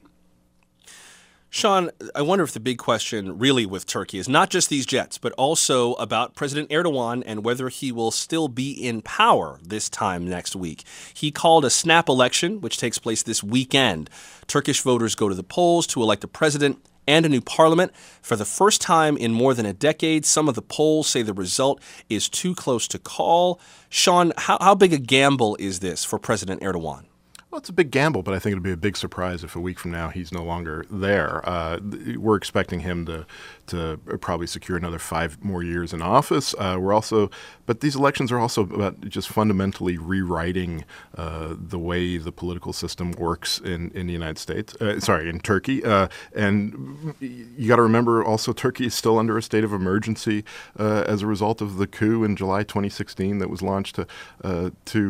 Sean, I wonder if the big question really with Turkey is not just these jets, but also about President Erdogan and whether he will still be in power this time next week. He called a snap election, which takes place this weekend. Turkish voters go to the polls to elect a president and a new parliament. For the first time in more than a decade, some of the polls say the result is too close to call. Sean, how big a gamble is this for President Erdogan? Well, it's a big gamble, but I think it'll be a big surprise if a week from now he's no longer there. We're expecting him to probably secure another 5 more years in office. But these elections are also about just fundamentally rewriting the way the political system works in the United States. In Turkey. And you got to remember also Turkey is still under a state of emergency as a result of the coup in July 2016 that was launched to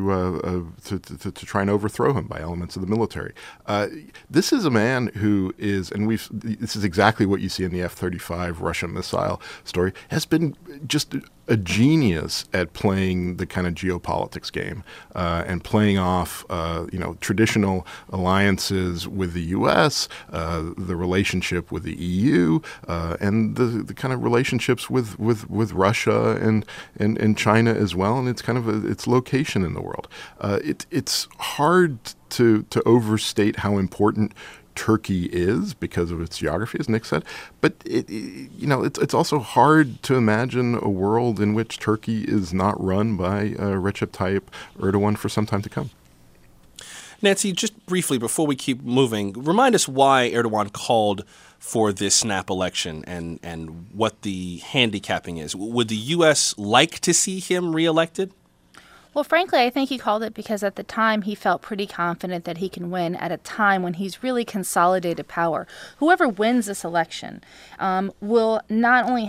try and overthrow him by elements of the military. This is a man who is, and this is exactly what you see in the F-35 Russian missile story, has been just a genius at playing the kind of geopolitics game and playing off, traditional alliances with the U.S., the relationship with the EU, and the kind of relationships with Russia and China as well, and it's kind of its location in the world. It's hard to overstate how important Turkey is because of its geography, as Nick said. But it's also hard to imagine a world in which Turkey is not run by Recep Tayyip Erdogan for some time to come. Nancy, just briefly before we keep moving, remind us why Erdogan called for this snap election and what the handicapping is. Would the U.S. like to see him reelected? Well, frankly, I think he called it because at the time he felt pretty confident that he can win at a time when he's really consolidated power. Whoever wins this election will not only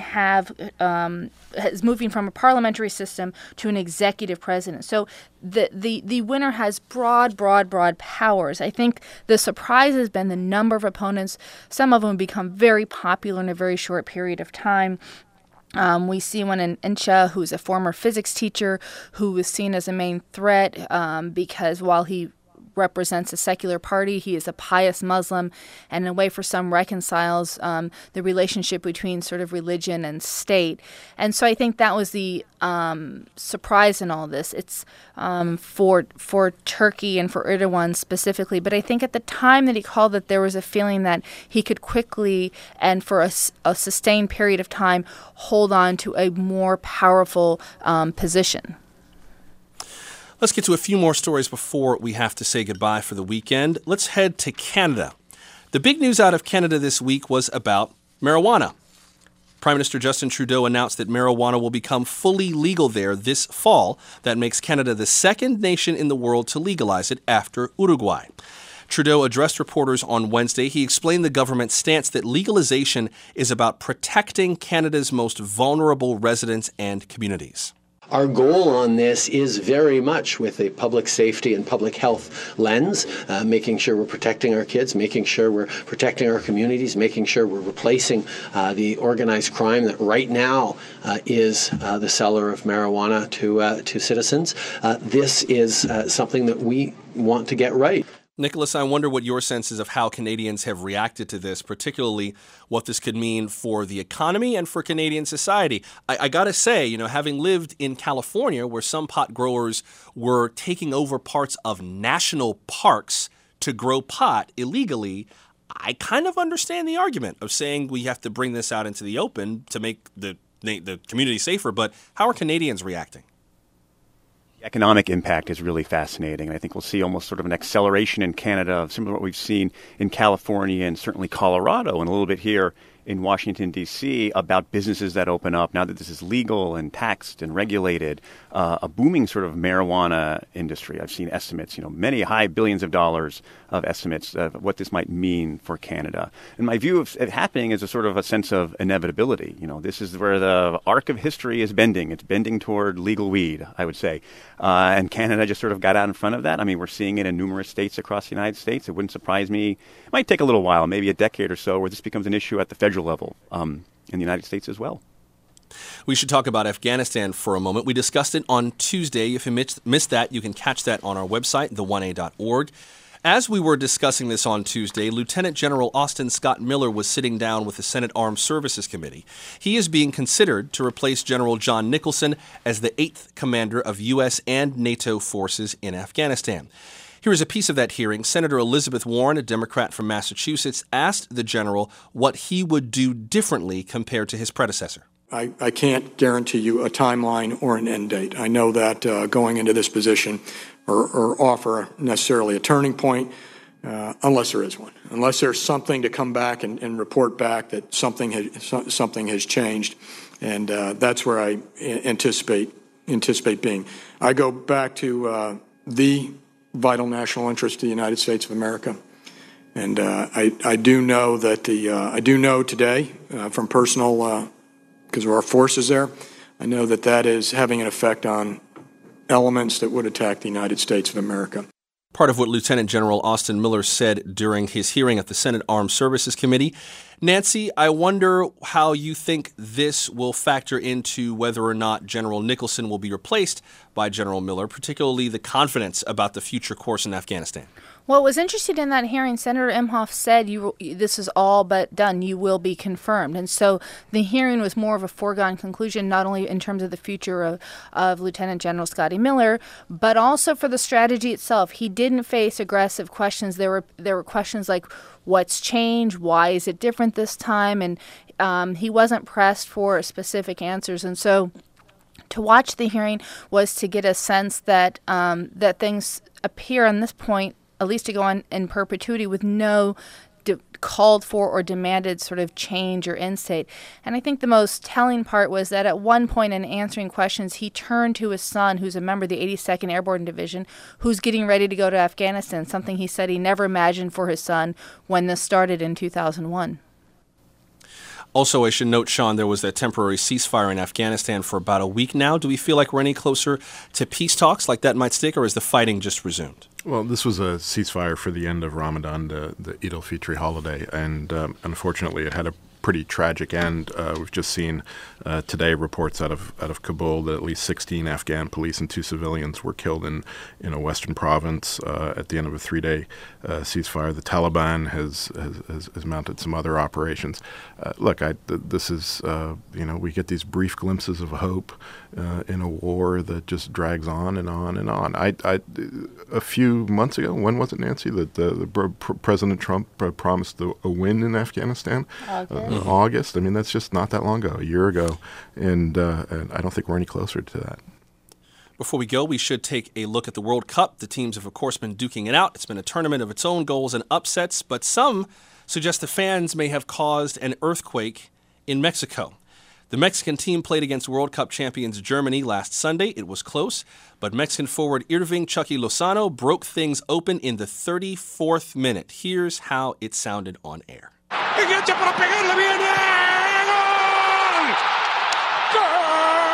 is moving from a parliamentary system to an executive president. So the winner has broad powers. I think the surprise has been the number of opponents. Some of them become very popular in a very short period of time. We see one in Incha, who's a former physics teacher, who was seen as a main threat because while he represents a secular party, he is a pious Muslim, and in a way for some reconciles the relationship between sort of religion and state. And so I think that was the surprise in all this. It's for Turkey and for Erdogan specifically, but I think at the time that he called it, there was a feeling that he could quickly and for a sustained period of time hold on to a more powerful position. Let's get to a few more stories before we have to say goodbye for the weekend. Let's head to Canada. The big news out of Canada this week was about marijuana. Prime Minister Justin Trudeau announced that marijuana will become fully legal there this fall. That makes Canada the second nation in the world to legalize it after Uruguay. Trudeau addressed reporters on Wednesday. He explained the government's stance that legalization is about protecting Canada's most vulnerable residents and communities. Our goal on this is very much with a public safety and public health lens, making sure we're protecting our kids, making sure we're protecting our communities, making sure we're replacing the organized crime that right now is the seller of marijuana to citizens. This is something that we want to get right. Nicholas, I wonder what your sense is of how Canadians have reacted to this, particularly what this could mean for the economy and for Canadian society. I got to say, having lived in California where some pot growers were taking over parts of national parks to grow pot illegally, I kind of understand the argument of saying we have to bring this out into the open to make the the community safer, but how are Canadians reacting? Economic impact is really fascinating. I think we'll see almost sort of an acceleration in Canada of similar to what we've seen in California and certainly Colorado and a little bit here in Washington, D.C., about businesses that open up now that this is legal and taxed and regulated, a booming sort of marijuana industry. I've seen estimates, many high billions of dollars of estimates of what this might mean for Canada. And my view of it happening is a sort of a sense of inevitability. This is where the arc of history is bending. It's bending toward legal weed, I would say. And Canada just sort of got out in front of that. I mean, we're seeing it in numerous states across the United States. It wouldn't surprise me. It might take a little while, maybe a decade or so, where this becomes an issue at the federal level in the United States as well. We should talk about Afghanistan for a moment. We discussed it on Tuesday. If you missed that, you can catch that on our website, the1a.org. As we were discussing this on Tuesday, Lieutenant General Austin Scott Miller was sitting down with the Senate Armed Services Committee. He is being considered to replace General John Nicholson as the 8th commander of U.S. and NATO forces in Afghanistan. Here is a piece of that hearing. Senator Elizabeth Warren, a Democrat from Massachusetts, asked the general what he would do differently compared to his predecessor. I can't guarantee you a timeline or an end date. I know that going into this position or offer necessarily a turning point, unless there is one, unless there's something to come back and report back that something has changed, and that's where I anticipate being. I go back to the vital national interest of the United States of America. And I do know that I do know today from personal, because of our forces there, I know that is having an effect on elements that would attack the United States of America. Part of what Lieutenant General Austin Miller said during his hearing at the Senate Armed Services Committee. Nancy, I wonder how you think this will factor into whether or not General Nicholson will be replaced by General Miller, particularly the confidence about the future course in Afghanistan. Well, what was interesting in that hearing, Senator Imhoff said this is all but done. You will be confirmed. And so the hearing was more of a foregone conclusion, not only in terms of the future of Lieutenant General Scotty Miller, but also for the strategy itself. He didn't face aggressive questions. There were questions like, what's changed? Why is it different this time? And he wasn't pressed for specific answers. And so to watch the hearing was to get a sense that that things appear on this point, at least to go on in perpetuity with no called for or demanded sort of change or insight. And I think the most telling part was that at one point in answering questions, he turned to his son, who's a member of the 82nd Airborne Division, who's getting ready to go to Afghanistan, something he said he never imagined for his son when this started in 2001. Also, I should note, Sean, there was that temporary ceasefire in Afghanistan for about a week now. Do we feel like we're any closer to peace talks like that might stick, or is the fighting just resumed? Well, this was a ceasefire for the end of Ramadan, the Eid al-Fitr holiday, and unfortunately it had a pretty tragic end. We've just seen today reports out of Kabul that at least 16 Afghan police and 2 civilians were killed in a western province at the end of a 3-day ceasefire. The Taliban has mounted some other operations. Look, this is we get these brief glimpses of hope in a war that just drags on and on and on. A few months ago, when was it, Nancy, that President Trump promised a win in Afghanistan? August. I mean, that's just not that long ago, a year ago, and I don't think we're any closer to that. Before we go, we should take a look at the World Cup. The teams have, of course, been duking it out. It's been a tournament of its own goals and upsets, but some suggest the fans may have caused an earthquake in Mexico. The Mexican team played against World Cup champions Germany last Sunday. It was close, but Mexican forward Irving Chucky Lozano broke things open in the 34th minute. Here's how it sounded on air. Engancha para pegarle, viene gol. Gol.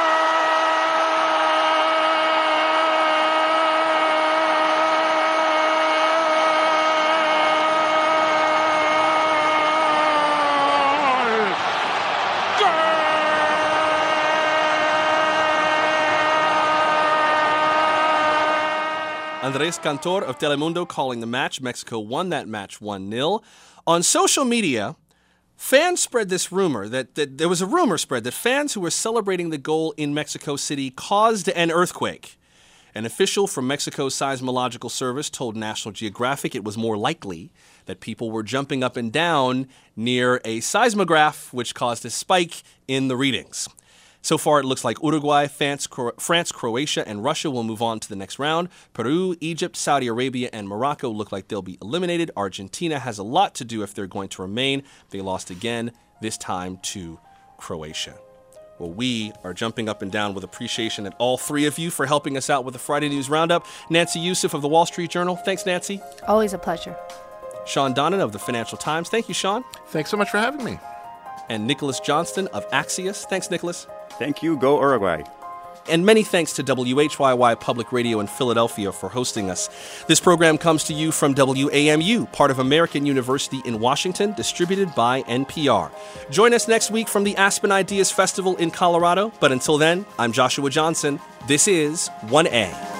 Andrés Cantor of Telemundo calling the match. Mexico won that match 1-0. On social media, fans spread this rumor that there was a rumor spread that fans who were celebrating the goal in Mexico City caused an earthquake. An official from Mexico's Seismological Service told National Geographic it was more likely that people were jumping up and down near a seismograph, which caused a spike in the readings. So far, it looks like Uruguay, France, Croatia, and Russia will move on to the next round. Peru, Egypt, Saudi Arabia, and Morocco look like they'll be eliminated. Argentina has a lot to do if they're going to remain. They lost again, this time to Croatia. Well, we are jumping up and down with appreciation at all three of you for helping us out with the Friday News Roundup. Nancy Youssef of the Wall Street Journal. Thanks, Nancy. Always a pleasure. Sean Donnan of the Financial Times. Thank you, Sean. Thanks so much for having me. And Nicholas Johnston of Axios. Thanks, Nicholas. Thank you. Go Uruguay. And many thanks to WHYY Public Radio in Philadelphia for hosting us. This program comes to you from WAMU, part of American University in Washington, distributed by NPR. Join us next week from the Aspen Ideas Festival in Colorado. But until then, I'm Joshua Johnson. This is 1A.